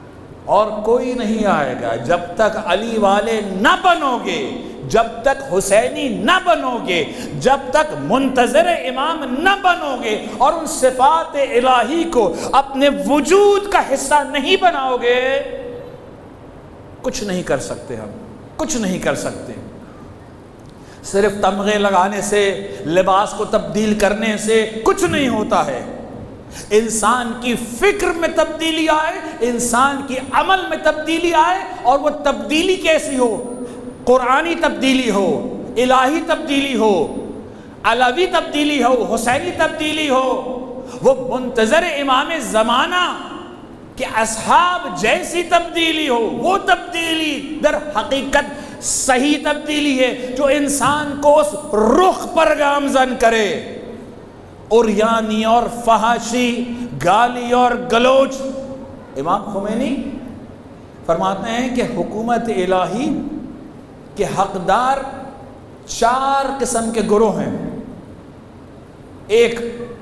اور کوئی نہیں آئے گا جب تک علی والے نہ بنو گے، جب تک حسینی نہ بنو گے، جب تک منتظر امام نہ بنو گے اور ان صفات الہی کو اپنے وجود کا حصہ نہیں بناؤ گے، کچھ نہیں کر سکتے. ہم کچھ نہیں کر سکتے. صرف تمغے لگانے سے، لباس کو تبدیل کرنے سے کچھ نہیں ہوتا ہے. انسان کی فکر میں تبدیلی آئے، انسان کی عمل میں تبدیلی آئے، اور وہ تبدیلی کیسی ہو؟ قرآنی تبدیلی ہو، الہی تبدیلی ہو، علوی تبدیلی ہو، حسینی تبدیلی ہو، وہ منتظر امام زمانہ کہ اصحاب جیسی تبدیلی ہو. وہ تبدیلی در حقیقت صحیح تبدیلی ہے جو انسان کو اس رخ پر گامزن کرے. عریانی اور فحاشی، گالی اور گلوچ. امام خمینی فرماتے ہیں کہ حکومت الہی کے حقدار چار قسم کے گروہ ہیں. ایک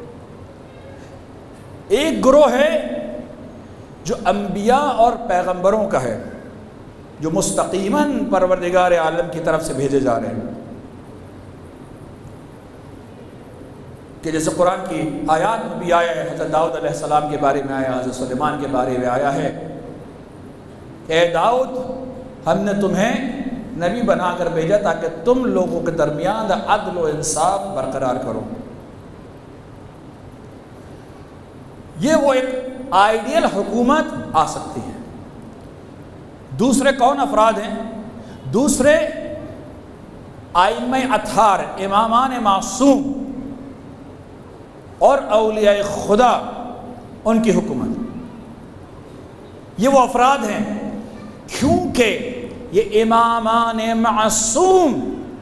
ایک گروہ ہے جو انبیاء اور پیغمبروں کا ہے، جو مستقیماً پروردگار عالم کی طرف سے بھیجے جا رہے ہیں. کہ جیسے قرآن کی آیات میں بھی آیا ہے، حضرت داؤد علیہ السلام کے بارے میں آیا، حضرت سلیمان کے بارے میں آیا ہے، اے داؤد ہم نے تمہیں نبی بنا کر بھیجا تاکہ تم لوگوں کے درمیان عدل و انصاف برقرار کرو. یہ وہ ایک آئیڈیل حکومت آ سکتی ہے. دوسرے کون افراد ہیں؟ دوسرے ائمہ اطہار، امامان معصوم اور اولیاء خدا، ان کی حکومت. یہ وہ افراد ہیں کیونکہ یہ امامان معصوم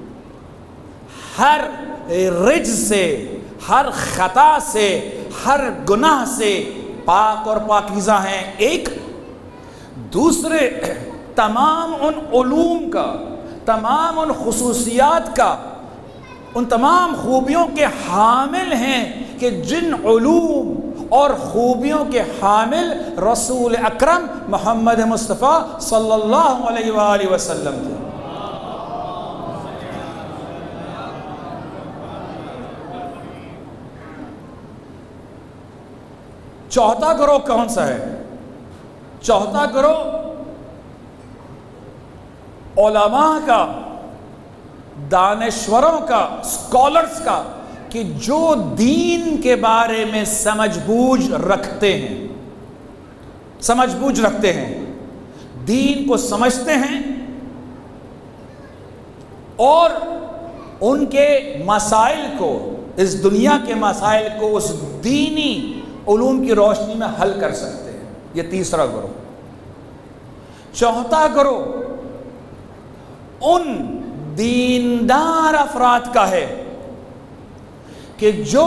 ہر رجز سے، ہر خطا سے، ہر گناہ سے پاک اور پاکیزہ ہیں. ایک دوسرے تمام ان علوم کا، تمام ان خصوصیات کا، ان تمام خوبیوں کے حامل ہیں کہ جن علوم اور خوبیوں کے حامل رسول اکرم محمد مصطفیٰ صلی اللہ علیہ وآلہ وسلم تھے. چوتھا گروہ کون سا ہے؟ چوتھا گروہ علماء کا، دانشوروں کا، اسکالرز کا، کہ جو دین کے بارے میں سمجھ بوجھ رکھتے ہیں، سمجھ بوجھ رکھتے ہیں، دین کو سمجھتے ہیں اور ان کے مسائل کو، اس دنیا کے مسائل کو اس دینی علوم کی روشنی میں حل کر سکتے ہیں. یہ تیسرا گروہ. چوتھا گروہ ان دیندار افراد کا ہے کہ جو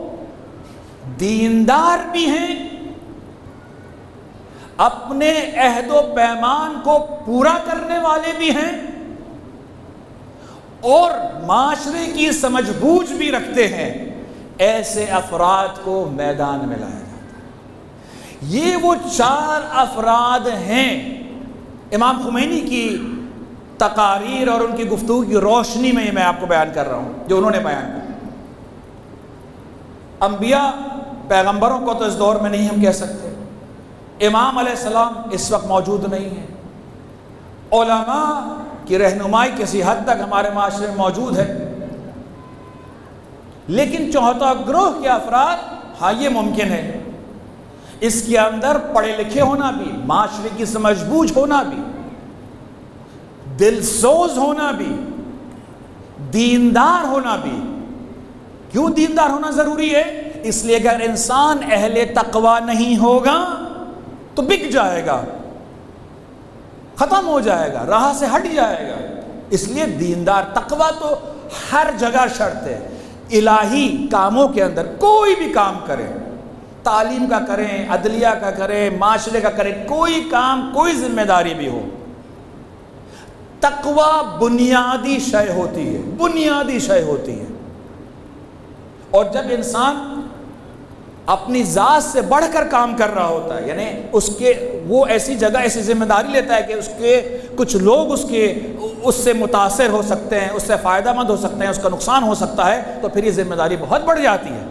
دیندار بھی ہیں، اپنے عہد و پیمان کو پورا کرنے والے بھی ہیں، اور معاشرے کی سمجھ بوجھ بھی رکھتے ہیں. ایسے افراد کو میدان میں لایا جاتا ہے. یہ وہ چار افراد ہیں. امام خمینی کی تقاریر اور ان کی گفتگو کی روشنی میں میں آپ کو بیان کر رہا ہوں جو انہوں نے بیان کیا. انبیاء پیغمبروں کو تو اس دور میں نہیں ہم کہہ سکتے، امام علیہ السلام اس وقت موجود نہیں ہیں، علماء کی رہنمائی کسی حد تک ہمارے معاشرے میں موجود ہے، لیکن چوتھا گروہ کے افراد، ہاں یہ ممکن ہے، اس کے اندر پڑھے لکھے ہونا بھی، معاشرے کی سمجھ بوجھ ہونا بھی، دل سوز ہونا بھی، دیندار ہونا بھی. کیوں دیندار ہونا ضروری ہے؟ اس لیے اگر انسان اہل تقوی نہیں ہوگا تو بک جائے گا، ختم ہو جائے گا، راہ سے ہٹ جائے گا. اس لیے دیندار، تقوی تو ہر جگہ شرط ہے. الہی کاموں کے اندر کوئی بھی کام کریں، تعلیم کا کریں، عدلیہ کا کریں، معاشرے کا کریں، کوئی کام، کوئی ذمہ داری بھی ہو، تقوی بنیادی شے ہوتی ہے، بنیادی شے ہوتی ہے. اور جب انسان اپنی ذات سے بڑھ کر کام کر رہا ہوتا ہے، یعنی اس کے وہ ایسی جگہ ایسی ذمہ داری لیتا ہے کہ اس کے کچھ لوگ اس کے اس سے متاثر ہو سکتے ہیں، اس سے فائدہ مند ہو سکتے ہیں، اس کا نقصان ہو سکتا ہے، تو پھر یہ ذمہ داری بہت بڑھ جاتی ہے۔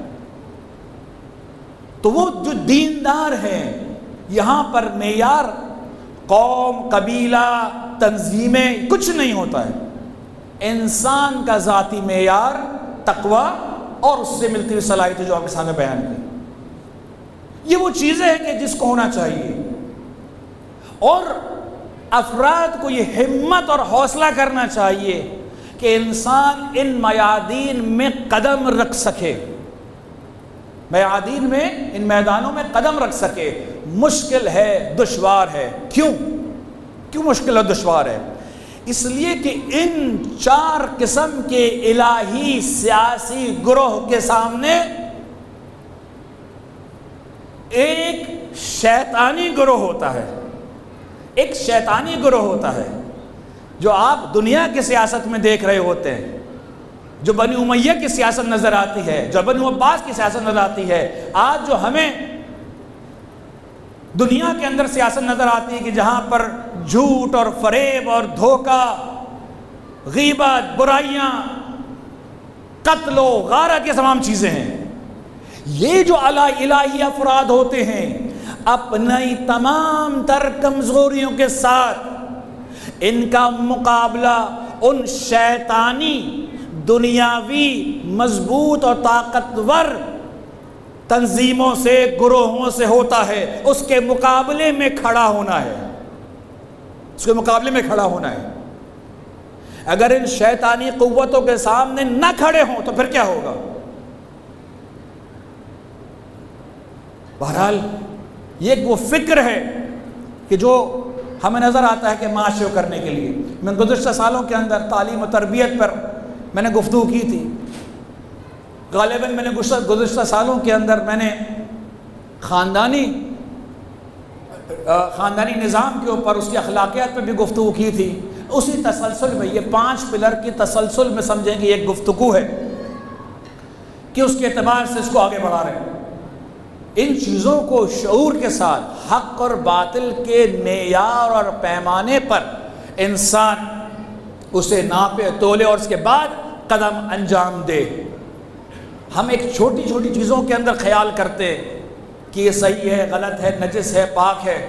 تو وہ جو دیندار ہیں، یہاں پر معیار قوم، قبیلہ، تنظیمیں کچھ نہیں ہوتا ہے، انسان کا ذاتی معیار تقویٰ اور اس سے ملتی ہوئی صلاحیت جو آپ کے سامنے بیان کی، یہ وہ چیزیں ہیں کہ جس کو ہونا چاہیے۔ اور افراد کو یہ ہمت اور حوصلہ کرنا چاہیے کہ انسان ان میادین میں قدم رکھ سکے، میادین میں، ان میدانوں میں قدم رکھ سکے۔ مشکل ہے، دشوار ہے۔ کیوں کیوں مشکل اور دشوار ہے؟ اس لیے کہ ان چار قسم کے الہی سیاسی گروہ کے سامنے ایک شیطانی گروہ ہوتا ہے، ایک شیطانی گروہ ہوتا ہے جو آپ دنیا کی سیاست میں دیکھ رہے ہوتے ہیں، جو بنی امیہ کی سیاست نظر آتی ہے، جو بنی عباس کی سیاست نظر آتی ہے۔ آج جو ہمیں دنیا کے اندر سیاست نظر آتی ہے کہ جہاں پر جھوٹ اور فریب اور دھوکہ، غیبت، برائیاں، قتل و غارت یہ تمام چیزیں ہیں، یہ جو الہی افراد ہوتے ہیں اپنی تمام تر کمزوریوں کے ساتھ ان کا مقابلہ ان شیطانی، دنیاوی، مضبوط اور طاقتور تنظیموں سے، گروہوں سے ہوتا ہے۔ اس کے مقابلے میں کھڑا ہونا ہے، اس کے مقابلے میں کھڑا ہونا ہے۔ اگر ان شیطانی قوتوں کے سامنے نہ کھڑے ہوں تو پھر کیا ہوگا؟ بہرحال یہ ایک وہ فکر ہے کہ جو ہمیں نظر آتا ہے کہ معاشرے کرنے کے لیے۔ میں گزشتہ سالوں کے اندر تعلیم و تربیت پر میں نے گفتگو کی تھی، غالباً میں نے گزشتہ سالوں کے اندر میں نے خاندانی خاندانی نظام کے اوپر، اس کی اخلاقیات پر بھی گفتگو کی تھی۔ اسی تسلسل میں یہ پانچ پلر کی تسلسل میں سمجھیں کہ ایک گفتگو ہے کہ اس کے اعتبار سے اس کو آگے بڑھا رہے ہیں۔ ان چیزوں کو شعور کے ساتھ حق اور باطل کے معیار اور پیمانے پر انسان اسے ناپے تولے اور اس کے بعد قدم انجام دے۔ ہم ایک چھوٹی چھوٹی چیزوں کے اندر خیال کرتے کہ یہ صحیح ہے، غلط ہے، نجس ہے، پاک ہے،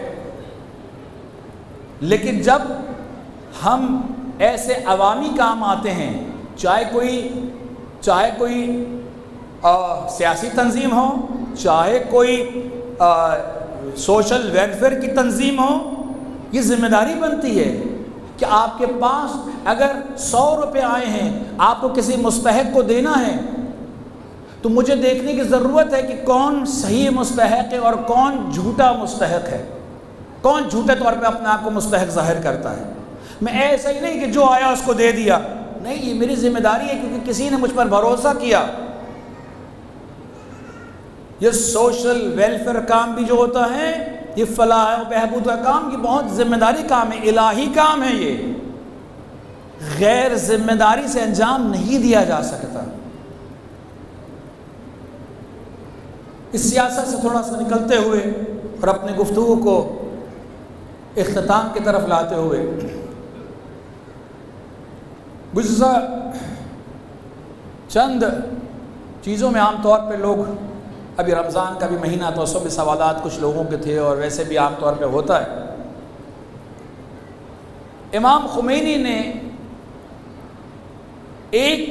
لیکن جب ہم ایسے عوامی کام آتے ہیں، چاہے کوئی چاہے کوئی آ, سیاسی تنظیم ہو، چاہے کوئی سوشل ویلفیئر کی تنظیم ہو، یہ ذمہ داری بنتی ہے کہ آپ کے پاس اگر سو روپے آئے ہیں، آپ کو کسی مستحق کو دینا ہے، تو مجھے دیکھنے کی ضرورت ہے کہ کون صحیح مستحق ہے اور کون جھوٹا مستحق ہے، کون جھوٹے طور پہ اپنے آپ کو مستحق ظاہر کرتا ہے۔ میں ایسا ہی نہیں کہ جو آیا اس کو دے دیا، نہیں، یہ میری ذمہ داری ہے کیونکہ کسی نے مجھ پر بھروسہ کیا۔ یہ سوشل ویلفیئر کام بھی جو ہوتا ہے، یہ فلاح و بہبود کا کام، یہ بہت ذمہ داری کام ہے، الہی کام ہے، یہ غیر ذمہ داری سے انجام نہیں دیا جا سکتا۔ اس سیاست سے تھوڑا سا نکلتے ہوئے اور اپنے گفتگو کو اختتام کی طرف لاتے ہوئے، گزشتہ چند چیزوں میں عام طور پہ لوگ، ابھی رمضان کا بھی مہینہ تو اس میں سوالات کچھ لوگوں کے تھے اور ویسے بھی عام طور پہ ہوتا ہے۔ امام خمینی نے ایک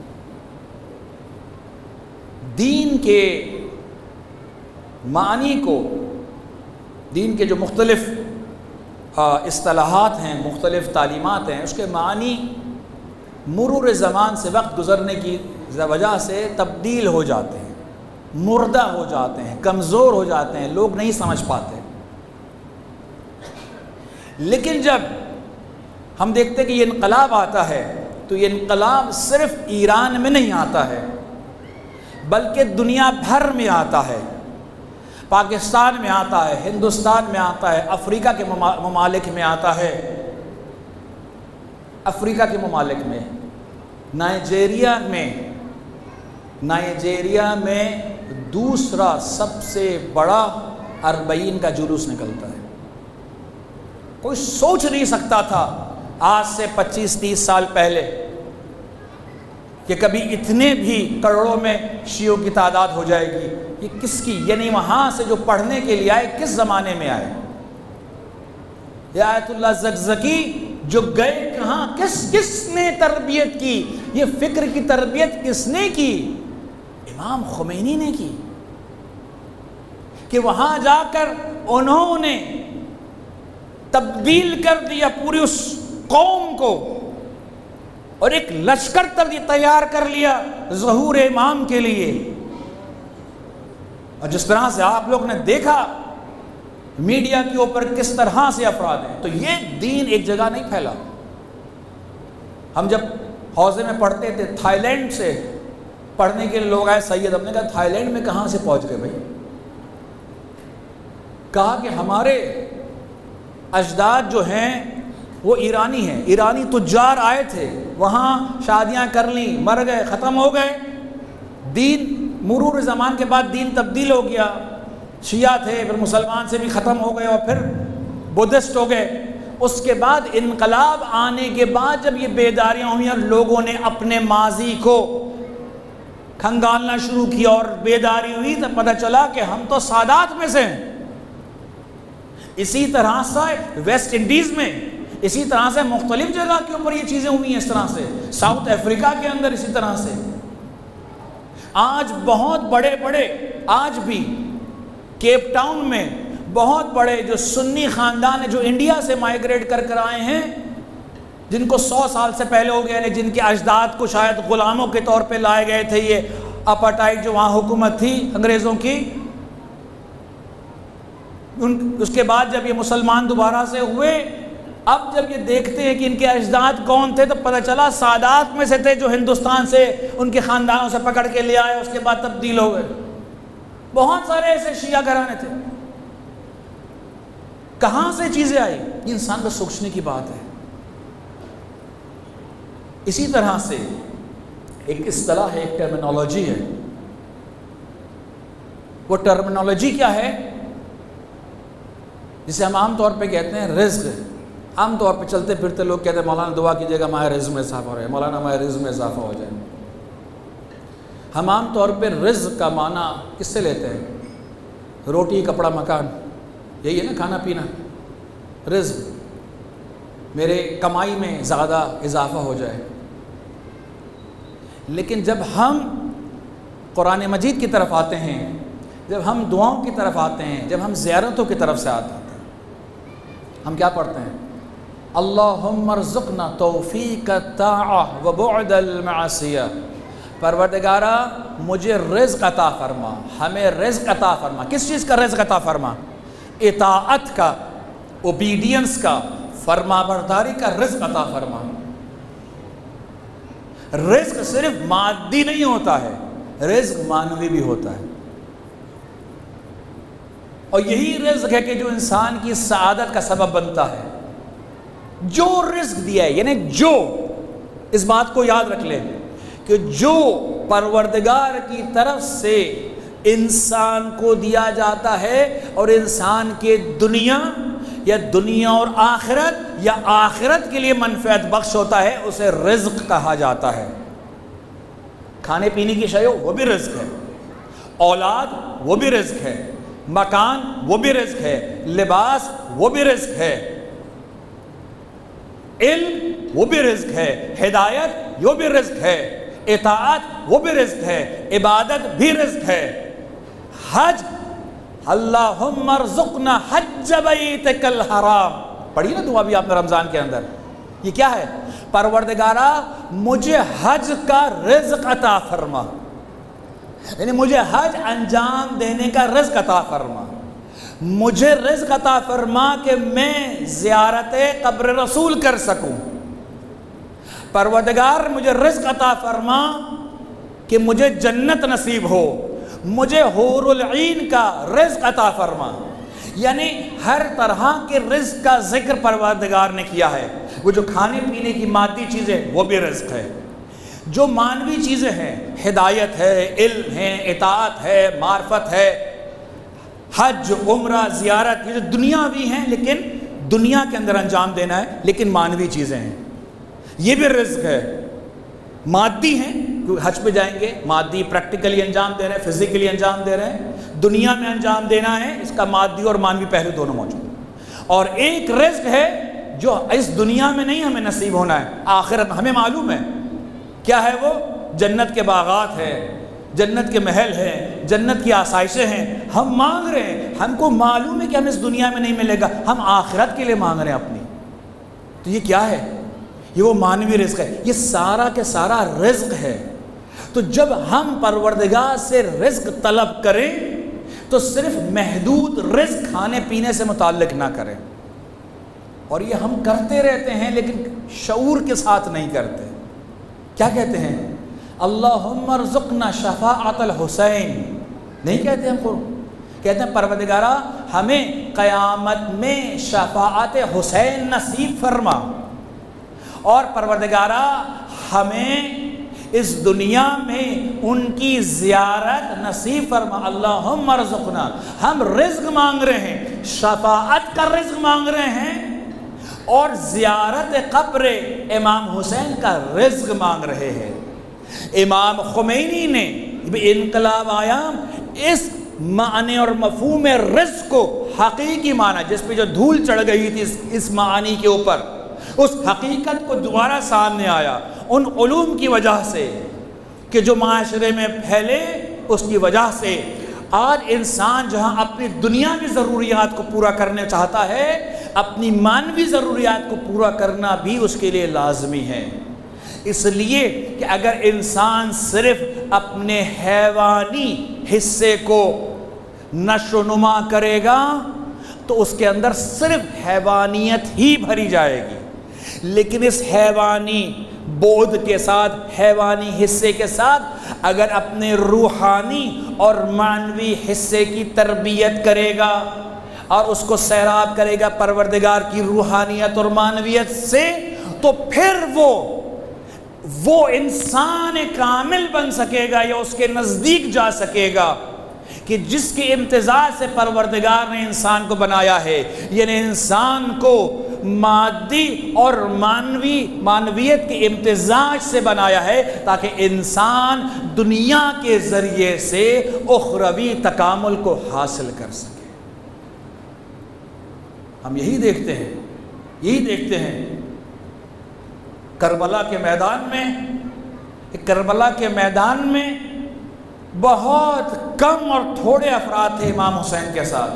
دین کے معنی کو، دین کے جو مختلف اصطلاحات ہیں، مختلف تعلیمات ہیں، اس کے معنی مرور زمان سے، وقت گزرنے کی وجہ سے تبدیل ہو جاتے ہیں، مردہ ہو جاتے ہیں، کمزور ہو جاتے ہیں، لوگ نہیں سمجھ پاتے۔ لیکن جب ہم دیکھتے ہیں کہ یہ انقلاب آتا ہے تو یہ انقلاب صرف ایران میں نہیں آتا ہے بلکہ دنیا بھر میں آتا ہے، پاکستان میں آتا ہے، ہندوستان میں آتا ہے، افریقہ کے ممالک میں آتا ہے، افریقہ کے ممالک میں، نائجیریا میں نائجیریا میں دوسرا سب سے بڑا اربعین کا جلوس نکلتا ہے۔ کوئی سوچ نہیں سکتا تھا آج سے پچیس تیس سال پہلے کہ کبھی اتنے بھی کروڑوں میں شیعوں کی تعداد ہو جائے گی۔ یہ کس کی، یعنی وہاں سے جو پڑھنے کے لیے آئے کس زمانے میں آئے؟ یہ آیت اللہ زکزکی جو گئے کہاں، کس کس نے تربیت کی؟ یہ فکر کی تربیت کس نے کی؟ امام خمینی نے کی، کہ وہاں جا کر انہوں نے تبدیل کر دیا پوری اس قوم کو، اور ایک لشکر تیار کر لیا ظہور امام کے لیے۔ اور جس طرح سے آپ لوگ نے دیکھا میڈیا کے اوپر کس طرح سے افراد ہیں، تو یہ دین ایک جگہ نہیں پھیلا۔ ہم جب حوزے میں پڑھتے تھے، تھائی لینڈ سے پڑھنے کے لیے لوگ آئے، سید، ہم نے کہا تھائی لینڈ میں کہاں سے پہنچ گئے بھائی؟ کہا کہ ہمارے اجداد جو ہیں وہ ایرانی ہیں، ایرانی تجار آئے تھے، وہاں شادیاں کر لیں، مر گئے، ختم ہو گئے، دین مرور زمان کے بعد دین تبدیل ہو گیا، شیعہ تھے، پھر مسلمان سے بھی ختم ہو گئے، اور پھر بدھسٹ ہو گئے۔ اس کے بعد انقلاب آنے کے بعد جب یہ بیداریاں ہوئیں اور لوگوں نے اپنے ماضی کو کھنگالنا شروع کیا اور بیداری ہوئی، تب پتہ چلا کہ ہم تو سادات میں سے ہیں۔ اسی طرح سے ویسٹ انڈیز میں، اسی طرح سے مختلف جگہ کے اوپر یہ چیزیں ہوئی ہیں، اس طرح سے ساؤتھ افریقہ کے اندر اسی طرح سے۔ آج بہت بڑے بڑے، آج بھی کیپ ٹاؤن میں بہت بڑے جو سنی خاندان ہیں جو انڈیا سے مائیگریٹ کر کر آئے ہیں، جن کو سو سال سے پہلے ہو گئے، جن کے اجداد کو شاید غلاموں کے طور پہ لائے گئے تھے، یہ اپاٹائٹ جو وہاں حکومت تھی انگریزوں کی، اس کے بعد جب یہ مسلمان دوبارہ سے ہوئے، اب جب یہ دیکھتے ہیں کہ ان کے اجداد کون تھے، تو پتہ چلا سادات میں سے تھے جو ہندوستان سے ان کے خاندانوں سے پکڑ کے لے آئے، اس کے بعد تبدیل ہو گئے۔ بہت سارے ایسے شیعہ گھرانے تھے۔ کہاں سے چیزیں آئی؟ یہ انسان کو سوچنے کی بات ہے۔ اسی طرح سے ایک اصطلاح ہے، ایک ٹرمینالوجی ہے۔ وہ ٹرمینالوجی کیا ہے؟ جسے ہم عام طور پہ کہتے ہیں رزق۔ عام طور پہ چلتے پھرتے لوگ کہتے ہیں مولانا دعا کیجیے گا ماہ رزق میں اضافہ ہو رہا ہے، مولانا ماہ رزق میں اضافہ ہو جائے۔ ہم عام طور پہ رزق کا معنی کس سے لیتے ہیں؟ روٹی، کپڑا، مکان، یہی ہے نا، کھانا پینا۔ رزق میرے کمائی میں زیادہ اضافہ ہو جائے۔ لیکن جب ہم قرآن مجید کی طرف آتے ہیں، جب ہم دعاؤں کی طرف آتے ہیں، جب ہم زیارتوں کی طرف سے آتے ہیں، ہم کیا پڑھتے ہیں؟ اللہم ارزقنا توفیق الطاعہ و بعد المعصیہ۔ پروردگارہ مجھے رزق عطا فرما، ہمیں رزق عطا فرما۔ کس چیز کا رزق عطا فرما؟ اطاعت کا، اوبیڈینس کا، فرما برداری کا رزق عطا فرما۔ رزق صرف مادی نہیں ہوتا ہے، رزق معنوی بھی ہوتا ہے، اور یہی رزق ہے کہ جو انسان کی سعادت کا سبب بنتا ہے۔ جو رزق دیا ہے، یعنی جو، اس بات کو یاد رکھ لیں کہ جو پروردگار کی طرف سے انسان کو دیا جاتا ہے اور انسان کے دنیا یا دنیا اور آخرت یا آخرت کے لیے منفعت بخش ہوتا ہے، اسے رزق کہا جاتا ہے۔ کھانے پینے کی شے وہ بھی رزق ہے، اولاد وہ بھی رزق ہے، مکان وہ بھی رزق ہے، لباس وہ بھی رزق ہے، علم وہ بھی رزق ہے، ہدایت وہ بھی رزق ہے، اطاعت وہ بھی رزق ہے، عبادت بھی رزق ہے۔ حج، اللہم ارزقنا حج بیتک الحرام، پڑھی نا دعا بھی آپ نے رمضان کے اندر۔ یہ کیا ہے؟ پروردگارہ مجھے حج کا رزق عطا فرما، یعنی مجھے حج انجام دینے کا رزق عطا فرما، مجھے رزق عطا فرما کہ میں زیارت قبر رسول کر سکوں۔ پروردگار مجھے رزق عطا فرما کہ مجھے جنت نصیب ہو، مجھے حور العین کا رزق عطا فرما۔ یعنی ہر طرح کے رزق کا ذکر پروردگار نے کیا ہے۔ وہ جو کھانے پینے کی مادی چیزیں وہ بھی رزق ہے، جو مانوی چیزیں ہیں، ہدایت ہے، علم ہے، اطاعت ہے، معرفت ہے، حج، عمرہ، زیارت، یہ جو دنیاوی ہیں لیکن دنیا کے اندر انجام دینا ہے لیکن مانوی چیزیں ہیں، یہ بھی رزق ہے۔ مادی ہیں، حج پہ جائیں گے، مادی پریکٹیکلی انجام دے رہے ہیں، فزیکلی انجام دے رہے ہیں، دنیا میں انجام دینا ہے، اس کا مادی اور مانوی پہلو دونوں موجود ہیں۔ اور ایک رزق ہے جو اس دنیا میں نہیں ہمیں نصیب ہونا ہے، آخرت ہمیں معلوم ہے کیا ہے وہ، جنت کے باغات ہے، جنت کے محل ہیں، جنت کی آسائشیں ہیں، ہم مانگ رہے ہیں، ہم کو معلوم ہے کہ ہمیں اس دنیا میں نہیں ملے گا، ہم آخرت کے لیے مانگ رہے ہیں اپنی۔ تو یہ کیا ہے؟ یہ وہ مانوی رزق ہے، یہ سارا کے سارا رزق ہے۔ تو جب ہم پروردگار سے رزق طلب کریں تو صرف محدود رزق کھانے پینے سے متعلق نہ کریں، اور یہ ہم کرتے رہتے ہیں لیکن شعور کے ساتھ نہیں کرتے۔ کیا کہتے ہیں؟ اللہم ارزقنا شفاعت الحسین، نہیں کہتے ہم کو، کہتے ہیں پروردگارہ ہمیں قیامت میں شفاعت حسین نصیب فرما، اور پروردگارہ ہمیں اس دنیا میں ان کی زیارت نصیب فرما۔ اللہم ارزقنا، ہم رزق مانگ رہے ہیں، شفاعت کا رزق مانگ رہے ہیں اور زیارت قبر امام حسین کا رزق مانگ رہے ہیں۔ امام خمینی نے انقلاب آیا، اس معنی اور مفہوم رزق کو حقیقی معنی، جس پہ جو دھول چڑھ گئی تھی اس, اس معنی کے اوپر، اس حقیقت کو دوبارہ سامنے آیا ان علوم کی وجہ سے کہ جو معاشرے میں پھیلے، اس کی وجہ سے آج انسان جہاں اپنی دنیاوی ضروریات کو پورا کرنا چاہتا ہے، اپنی مانوی ضروریات کو پورا کرنا بھی اس کے لیے لازمی ہے۔ اس لیے کہ اگر انسان صرف اپنے حیوانی حصے کو نشو و نما کرے گا تو اس کے اندر صرف حیوانیت ہی بھری جائے گی، لیکن اس حیوانی بود کے ساتھ، حیوانی حصے کے ساتھ اگر اپنے روحانی اور معنوی حصے کی تربیت کرے گا اور اس کو سیراب کرے گا پروردگار کی روحانیت اور معنویت سے، تو پھر وہ وہ انسان کامل بن سکے گا، یا اس کے نزدیک جا سکے گا کہ جس کے امتزاج سے پروردگار نے انسان کو بنایا ہے، یعنی انسان کو مادی اور مانوی مانویت کے امتزاج سے بنایا ہے تاکہ انسان دنیا کے ذریعے سے اخروی تکامل کو حاصل کر سکے۔ ہم یہی دیکھتے ہیں یہی دیکھتے ہیں کربلا کے میدان میں کربلا کے میدان میں بہت کم اور تھوڑے افراد تھے امام حسین کے ساتھ،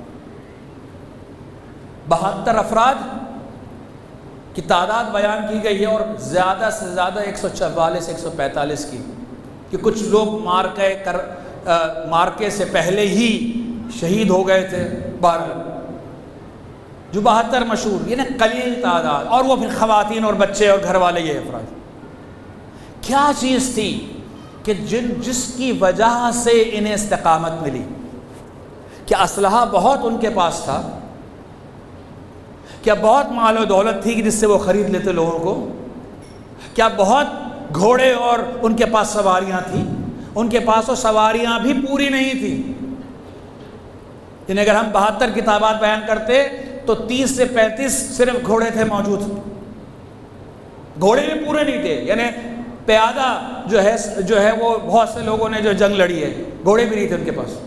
بہتر افراد کی تعداد بیان کی گئی ہے، اور زیادہ سے زیادہ ایک سو چوالیس ایک سو پینتالیس کی، کہ کچھ لوگ مارکے کر مارکے سے پہلے ہی شہید ہو گئے تھے، بارہ جو بہتر مشہور، یہ نا قلیل تعداد، اور وہ پھر خواتین اور بچے اور گھر والے یہ افراد۔ کیا چیز تھی کہ جن جس کی وجہ سے انہیں استقامت ملی؟ کیا اسلحہ بہت ان کے پاس تھا؟ کیا بہت مال و دولت تھی جس سے وہ خرید لیتے لوگوں کو؟ کیا بہت گھوڑے اور ان کے پاس سواریاں تھیں؟ ان کے پاس وہ سواریاں بھی پوری نہیں تھیں، یعنی اگر ہم بہتر کی تعداد بیان کرتے تو تیس سے پینتیس صرف گھوڑے تھے موجود، گھوڑے بھی پورے نہیں تھے، یعنی پیادہ جو ہے جو ہے وہ بہت سے لوگوں نے جو جنگ لڑی ہے، گھوڑے بھی نہیں تھے ان کے پاس۔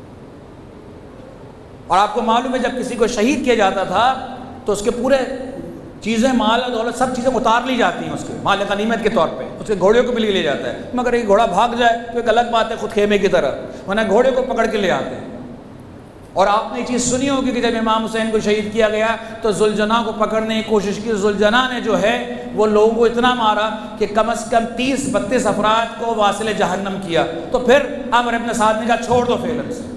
اور آپ کو معلوم ہے جب کسی کو شہید کیا جاتا تھا تو اس کے پورے چیزیں، مال و دولت، سب چیزیں اتار لی جاتی ہیں، اس کے مال غنیمت کے طور پہ اس کے گھوڑے کو بھی لے لیا جاتا ہے، مگر ایک گھوڑا بھاگ جائے تو ایک الگ بات ہے، خود خیمے کی طرح، ورنہ گھوڑے کو پکڑ کے لے آتے ہیں۔ اور آپ نے یہ چیز سنی ہوگی کہ جب امام حسین کو شہید کیا گیا تو ذوالجناح کو پکڑنے کی کوشش کی، ذوالجناح نے جو ہے وہ لوگوں کو اتنا مارا کہ کم از کم تیس بتیس افراد کو واصل جہنم کیا۔ تو پھر عمر ابن سعد نے کہا چھوڑ دو فعلاً سے،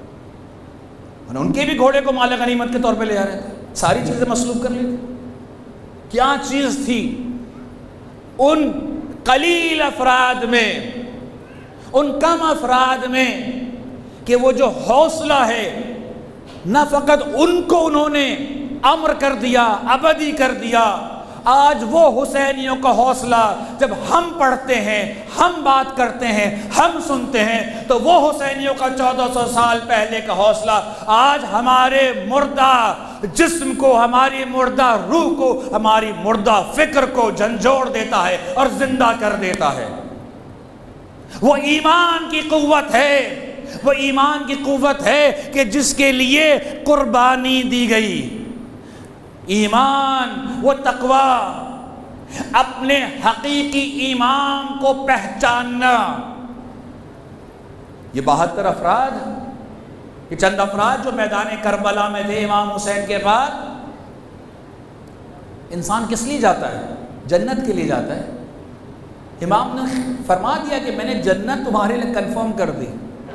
ان کے بھی گھوڑے کو مال غنیمت کے طور پہ لے آ رہے تھے، ساری چیزیں مسلوب کر لی تھی۔ کیا چیز تھی ان قلیل افراد میں، ان کم افراد میں، کہ وہ جو حوصلہ ہے نہ فقط ان کو انہوں نے امر کر دیا، ابدی کر دیا، آج وہ حسینیوں کا حوصلہ جب ہم پڑھتے ہیں، ہم بات کرتے ہیں، ہم سنتے ہیں، تو وہ حسینیوں کا چودہ سو سال پہلے کا حوصلہ آج ہمارے مردہ جسم کو، ہماری مردہ روح کو، ہماری مردہ فکر کو جھنجھوڑ دیتا ہے اور زندہ کر دیتا ہے۔ وہ ایمان کی قوت ہے، وہ ایمان کی قوت ہے کہ جس کے لیے قربانی دی گئی۔ ایمان وہ تقوی، اپنے حقیقی ایمان کو پہچاننا۔ یہ بہتر افراد، یہ چند افراد جو میدان کربلا میں تھے امام حسین کے بعد، انسان کس لیے جاتا ہے؟ جنت کے لیے جاتا ہے۔ امام نے فرما دیا کہ میں نے جنت تمہارے لیے کنفرم کر دی،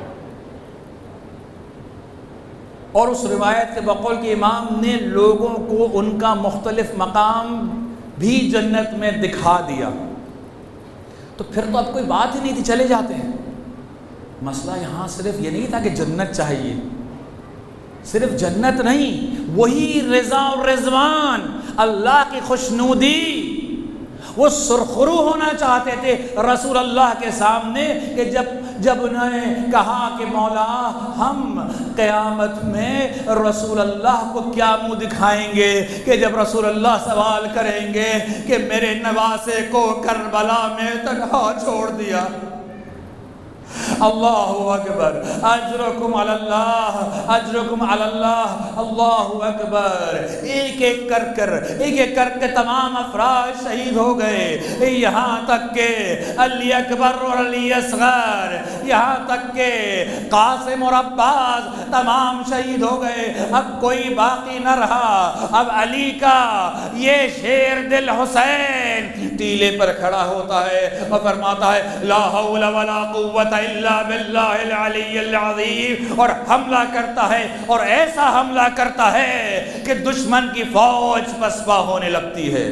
اور اس روایت کے بقول کہ امام نے لوگوں کو ان کا مختلف مقام بھی جنت میں دکھا دیا، تو پھر تو اب کوئی بات ہی نہیں تھی، چلے جاتے ہیں۔ مسئلہ یہاں صرف یہ نہیں تھا کہ جنت چاہیے، صرف جنت نہیں، وہی رضا اور رضوان، اللہ کی خوشنودی۔ وہ سرخرو ہونا چاہتے تھے رسول اللہ کے سامنے کہ جب جب انہوں نے کہا کہ مولا ہم قیامت میں رسول اللہ کو کیا منہ دکھائیں گے، کہ جب رسول اللہ سوال کریں گے کہ میرے نواسے کو کربلا میں تنہا چھوڑ دیا۔ اللہ اکبر، اجرکم علی اللہ، اجرکم علی اللہ، اللہ اکبر۔ ایک ایک کر کر ایک ایک کر کے تمام افراد شہید ہو گئے، یہاں تک کہ علی اکبر اور علی اصغر، یہاں تک کہ قاسم اور عباس تمام شہید ہو گئے۔ اب کوئی باقی نہ رہا، اب علی کا یہ شیر دل حسین ٹیلے پر کھڑا ہوتا ہے اور فرماتا ہے لا حول ولا قوت الا باللہ العلی العظیم، اور حملہ کرتا ہے، اور ایسا حملہ کرتا ہے کہ دشمن کی فوج پسپا ہونے لگتی ہے۔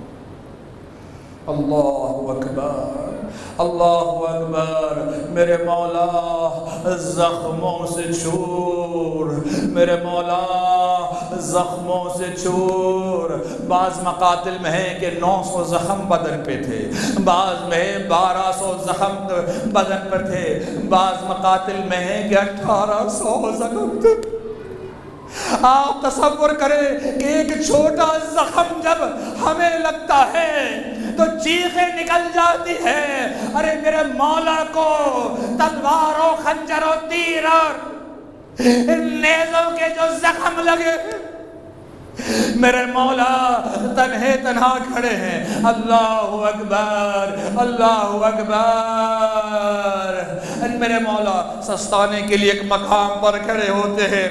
اللہ اکبر، اللہ اکبر۔ میرے مولا زخموں سے چور، میرے مولا زخموں سے چور۔ بعض مقاتل میں ہے کہ نو سو زخم بدن پہ تھے، بعض میں بارہ سو زخم بدن پر تھے، بعض مقاتل میں ہے کہ اٹھارہ سو زخم تھے۔ آپ تصور کریں کہ ایک چھوٹا زخم جب ہمیں لگتا ہے تو چیخیں نکل جاتی ہے، ارے میرے مولا کو تلوار و خنجر و تیر اور نیزوں کے جو زخم لگے، میرے مولا تنہے تنہا کھڑے ہیں۔ اللہ اکبر، اللہ اکبر۔ میرے مولا سستانے کے لیے ایک مقام پر کھڑے ہوتے ہیں۔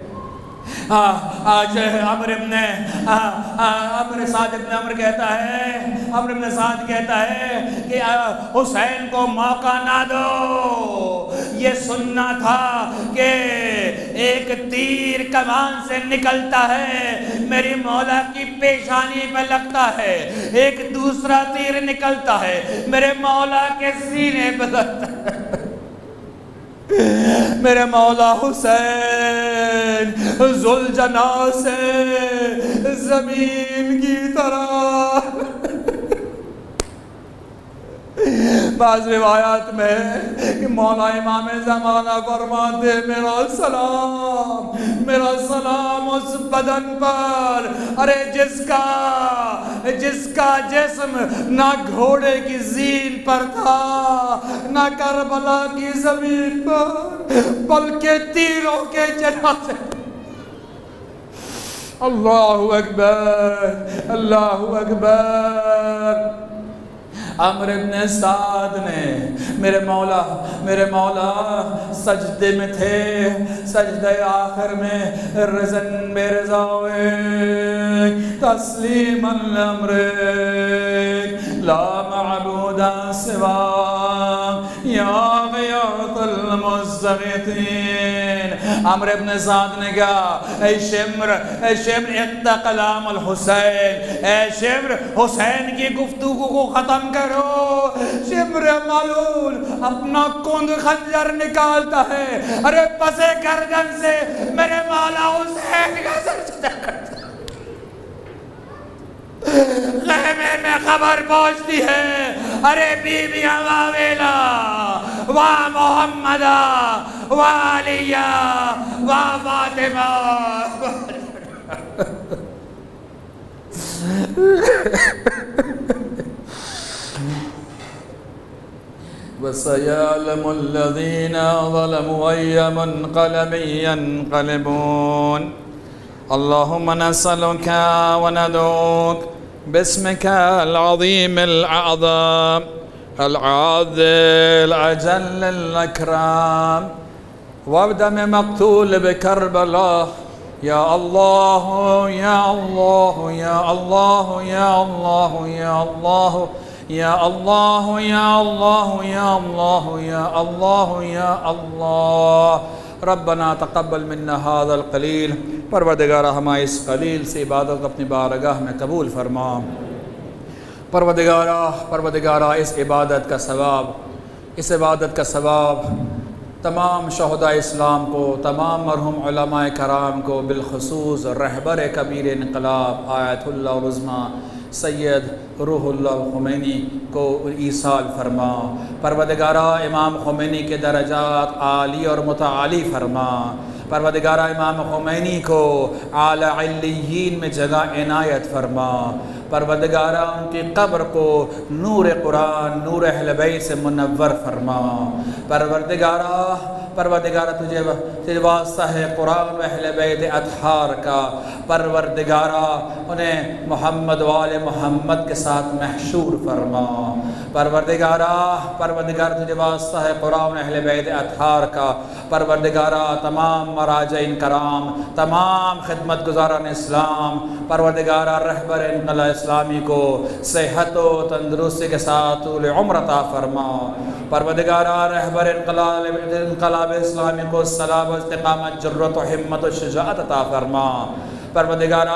آج عمر ابن عمر سعد ابن عمر کہتا ہے، عمر ابن سعد کہتا ہے کہ حسین کو موقع نہ دو۔ یہ سننا تھا کہ ایک تیر کمان سے نکلتا ہے، میری مولا کی پیشانی پہ لگتا ہے، ایک دوسرا تیر نکلتا ہے میرے مولا کے سینے پہ لگتا ہے۔ میرے مولا حسین ذوالجناح سے زمین کی طرح، بعض روایات میں کہ مولا امام زمانہ فرماتے میرا سلام، میرا سلام اس بدن پر، ارے جس کا جس کا جسم نہ گھوڑے کی زین پر تھا، نہ کربلا کی زمین پر، بلکہ تیروں کے جنازے۔ اللہ اکبر، اللہ اکبر۔ عمر ابن سعد نے میرے مولا میرے مولا سجدے میں تھے، سجدے آخر میں رزن بے رضاوے تسلیما لامرک لا معبود سوا یا غیاث المستغیثین۔ عمر ابن سعد نے کہا اے شمر، اے شمر اتق کلام الحسین، اے شمر حسین کی گفتگو کو ختم کرو۔ شمر ملعون اپنا کند خنجر نکالتا ہے، ارے پس گردن سے میرے مولا حسین کا سر جدا کرتا ہے۔ خیمے میں خبر پہنچتی ہے، ارے بی بی واویلا وا محمدہ وا علیہ وا فاطمہ وَسَيَعْلَمُ الَّذِينَ ظَلَمُوا أَيَّ مُنْقَلَبٍ يَنْقَلِبُونَ اللهم نسألك وندعوك باسمك العظيم الأعظم العادل الأجل الأكرم وبدم مقتول بكربلاء يا الله يا الله يا الله يا الله يا الله يا الله يا الله يا الله يا الله يا الله ربنا تقبل منا هذا القلیل، پروردگارہ ہمیں اس قلیل سے عبادت اپنی بارگاہ میں قبول فرما۔ پروردگارہ پروردگارہ اس عبادت کا ثواب اس عبادت کا ثواب تمام شہداء اسلام کو، تمام مرحوم علماء کرام کو، بالخصوص رہبر کبیر انقلاب آیت اللہ العظمیٰ سید روح اللہ الخمینی کو ایصال فرما۔ پروردگارہ امام خمینی کے درجات عالی اور متعالی فرما۔ پروردگارہ امام خمینی کو اعلی علیین میں جگہ عنایت فرما۔ پروردگارہ ان کی قبر کو نور قرآن، نور اہل بیت سے منور فرما۔ پروردگارہ پروردگارہ تجھے تجھے واسطہ ہے قرآن و اہل بیت اطہار کا، پروردگارہ انہیں محمد وآل محمد کے ساتھ محشور فرما۔ پروردگارہ پروردگارہ تجھے واسطہ ہے قرآن و اہل بیت اطہار کا، پروردگارہ تمام مراجعین کرام، تمام خدمت گزاران اسلام، پروردگارہ رہبر انقلاب اسلامی کو صحت و تندرستی کے ساتھ طول عمر عطا فرما۔ پروردگارہ رہبر انقلاب انقلاب اسلامی کو صلاب و استقامت، جرت و ہمت و شجاعت عطا فرما۔ پروردگارہ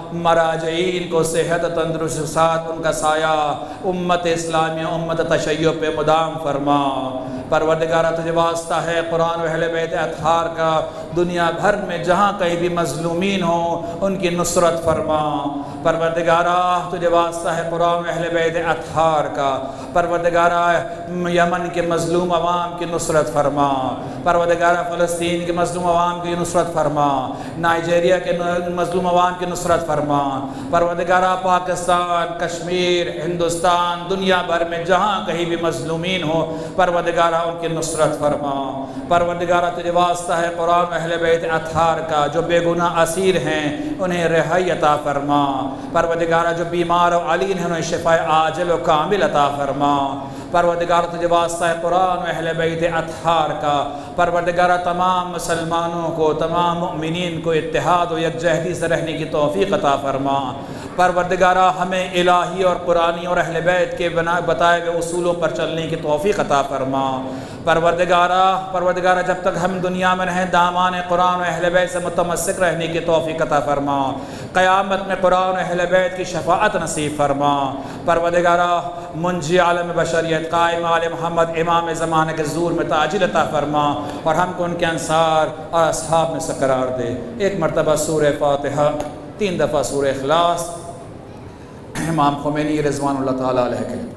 مراجعین کو صحت و تندرستی کے ساتھ ان کا سایہ امت اسلامی امت تشیع پہ مدام فرما۔ پروردگارہ تجھے واسطہ ہے قرآن و اہل بیت اطہار کا، دنیا بھر میں جہاں کہیں بھی مظلومین ہوں ان کی نصرت فرما۔ پروردگارہ تجھے واسطہ ہے قرآن و اہل بیت اطہار کا، پروردگارہ یمن کے مظلوم عوام کی نصرت فرما۔ پروردگارہ فلسطین کے مظلوم عوام کی نصرت فرما، نائجیریا کے مظلوم عوام کی نصرت فرما۔ پروردگارہ پاکستان، کشمیر، ہندوستان، دنیا بھر میں جہاں کہیں بھی مظلومین ہو، پروردگارہ ان کی نصرت فرما۔ پروردگارہ تجھے واسطہ ہے قرآن و اہل بیت اطہار کا، جو بے گناہ اسیر ہیں انہیں رہائی عطا فرما۔ پروردگارہ جو بیمار و علین ہیں انہیں شفاء عاجل و کامل عطا فرما۔ پروردگارہ تجھے واسطہ ہے قرآن و اہل بیت اطہار کا، پروردگارہ تمام مسلمانوں کو، تمام مؤمنین کو اتحاد و یکجہتی سے رہنے کی توفیق عطا فرما۔ پروردگارہ ہمیں الہی اور قرآنی اور اہل بیت کے بنا بتائے ہوئے اصولوں پر چلنے کی توفیق عطا فرما۔ پروردگارہ پروردگارہ جب تک ہم دنیا میں رہیں دامان قرآن و اہل بیت سے متمسک رہنے کی توفیق عطا فرما۔ قیامت میں قرآن و اہل بیت کی شفاعت نصیب فرما۔ پروردگارہ منجی عالم بشریت قائم آل محمد امام زمانے کے ظہور میں تعجیل عطا فرما اور ہم کو ان کے انصار اور اصحاب میں سے قرار دے۔ ایک مرتبہ سورہ فاتحہ، تین دفعہ سورہ اخلاص، امام خمینی رضوان اللہ تعالیٰ علیہ کے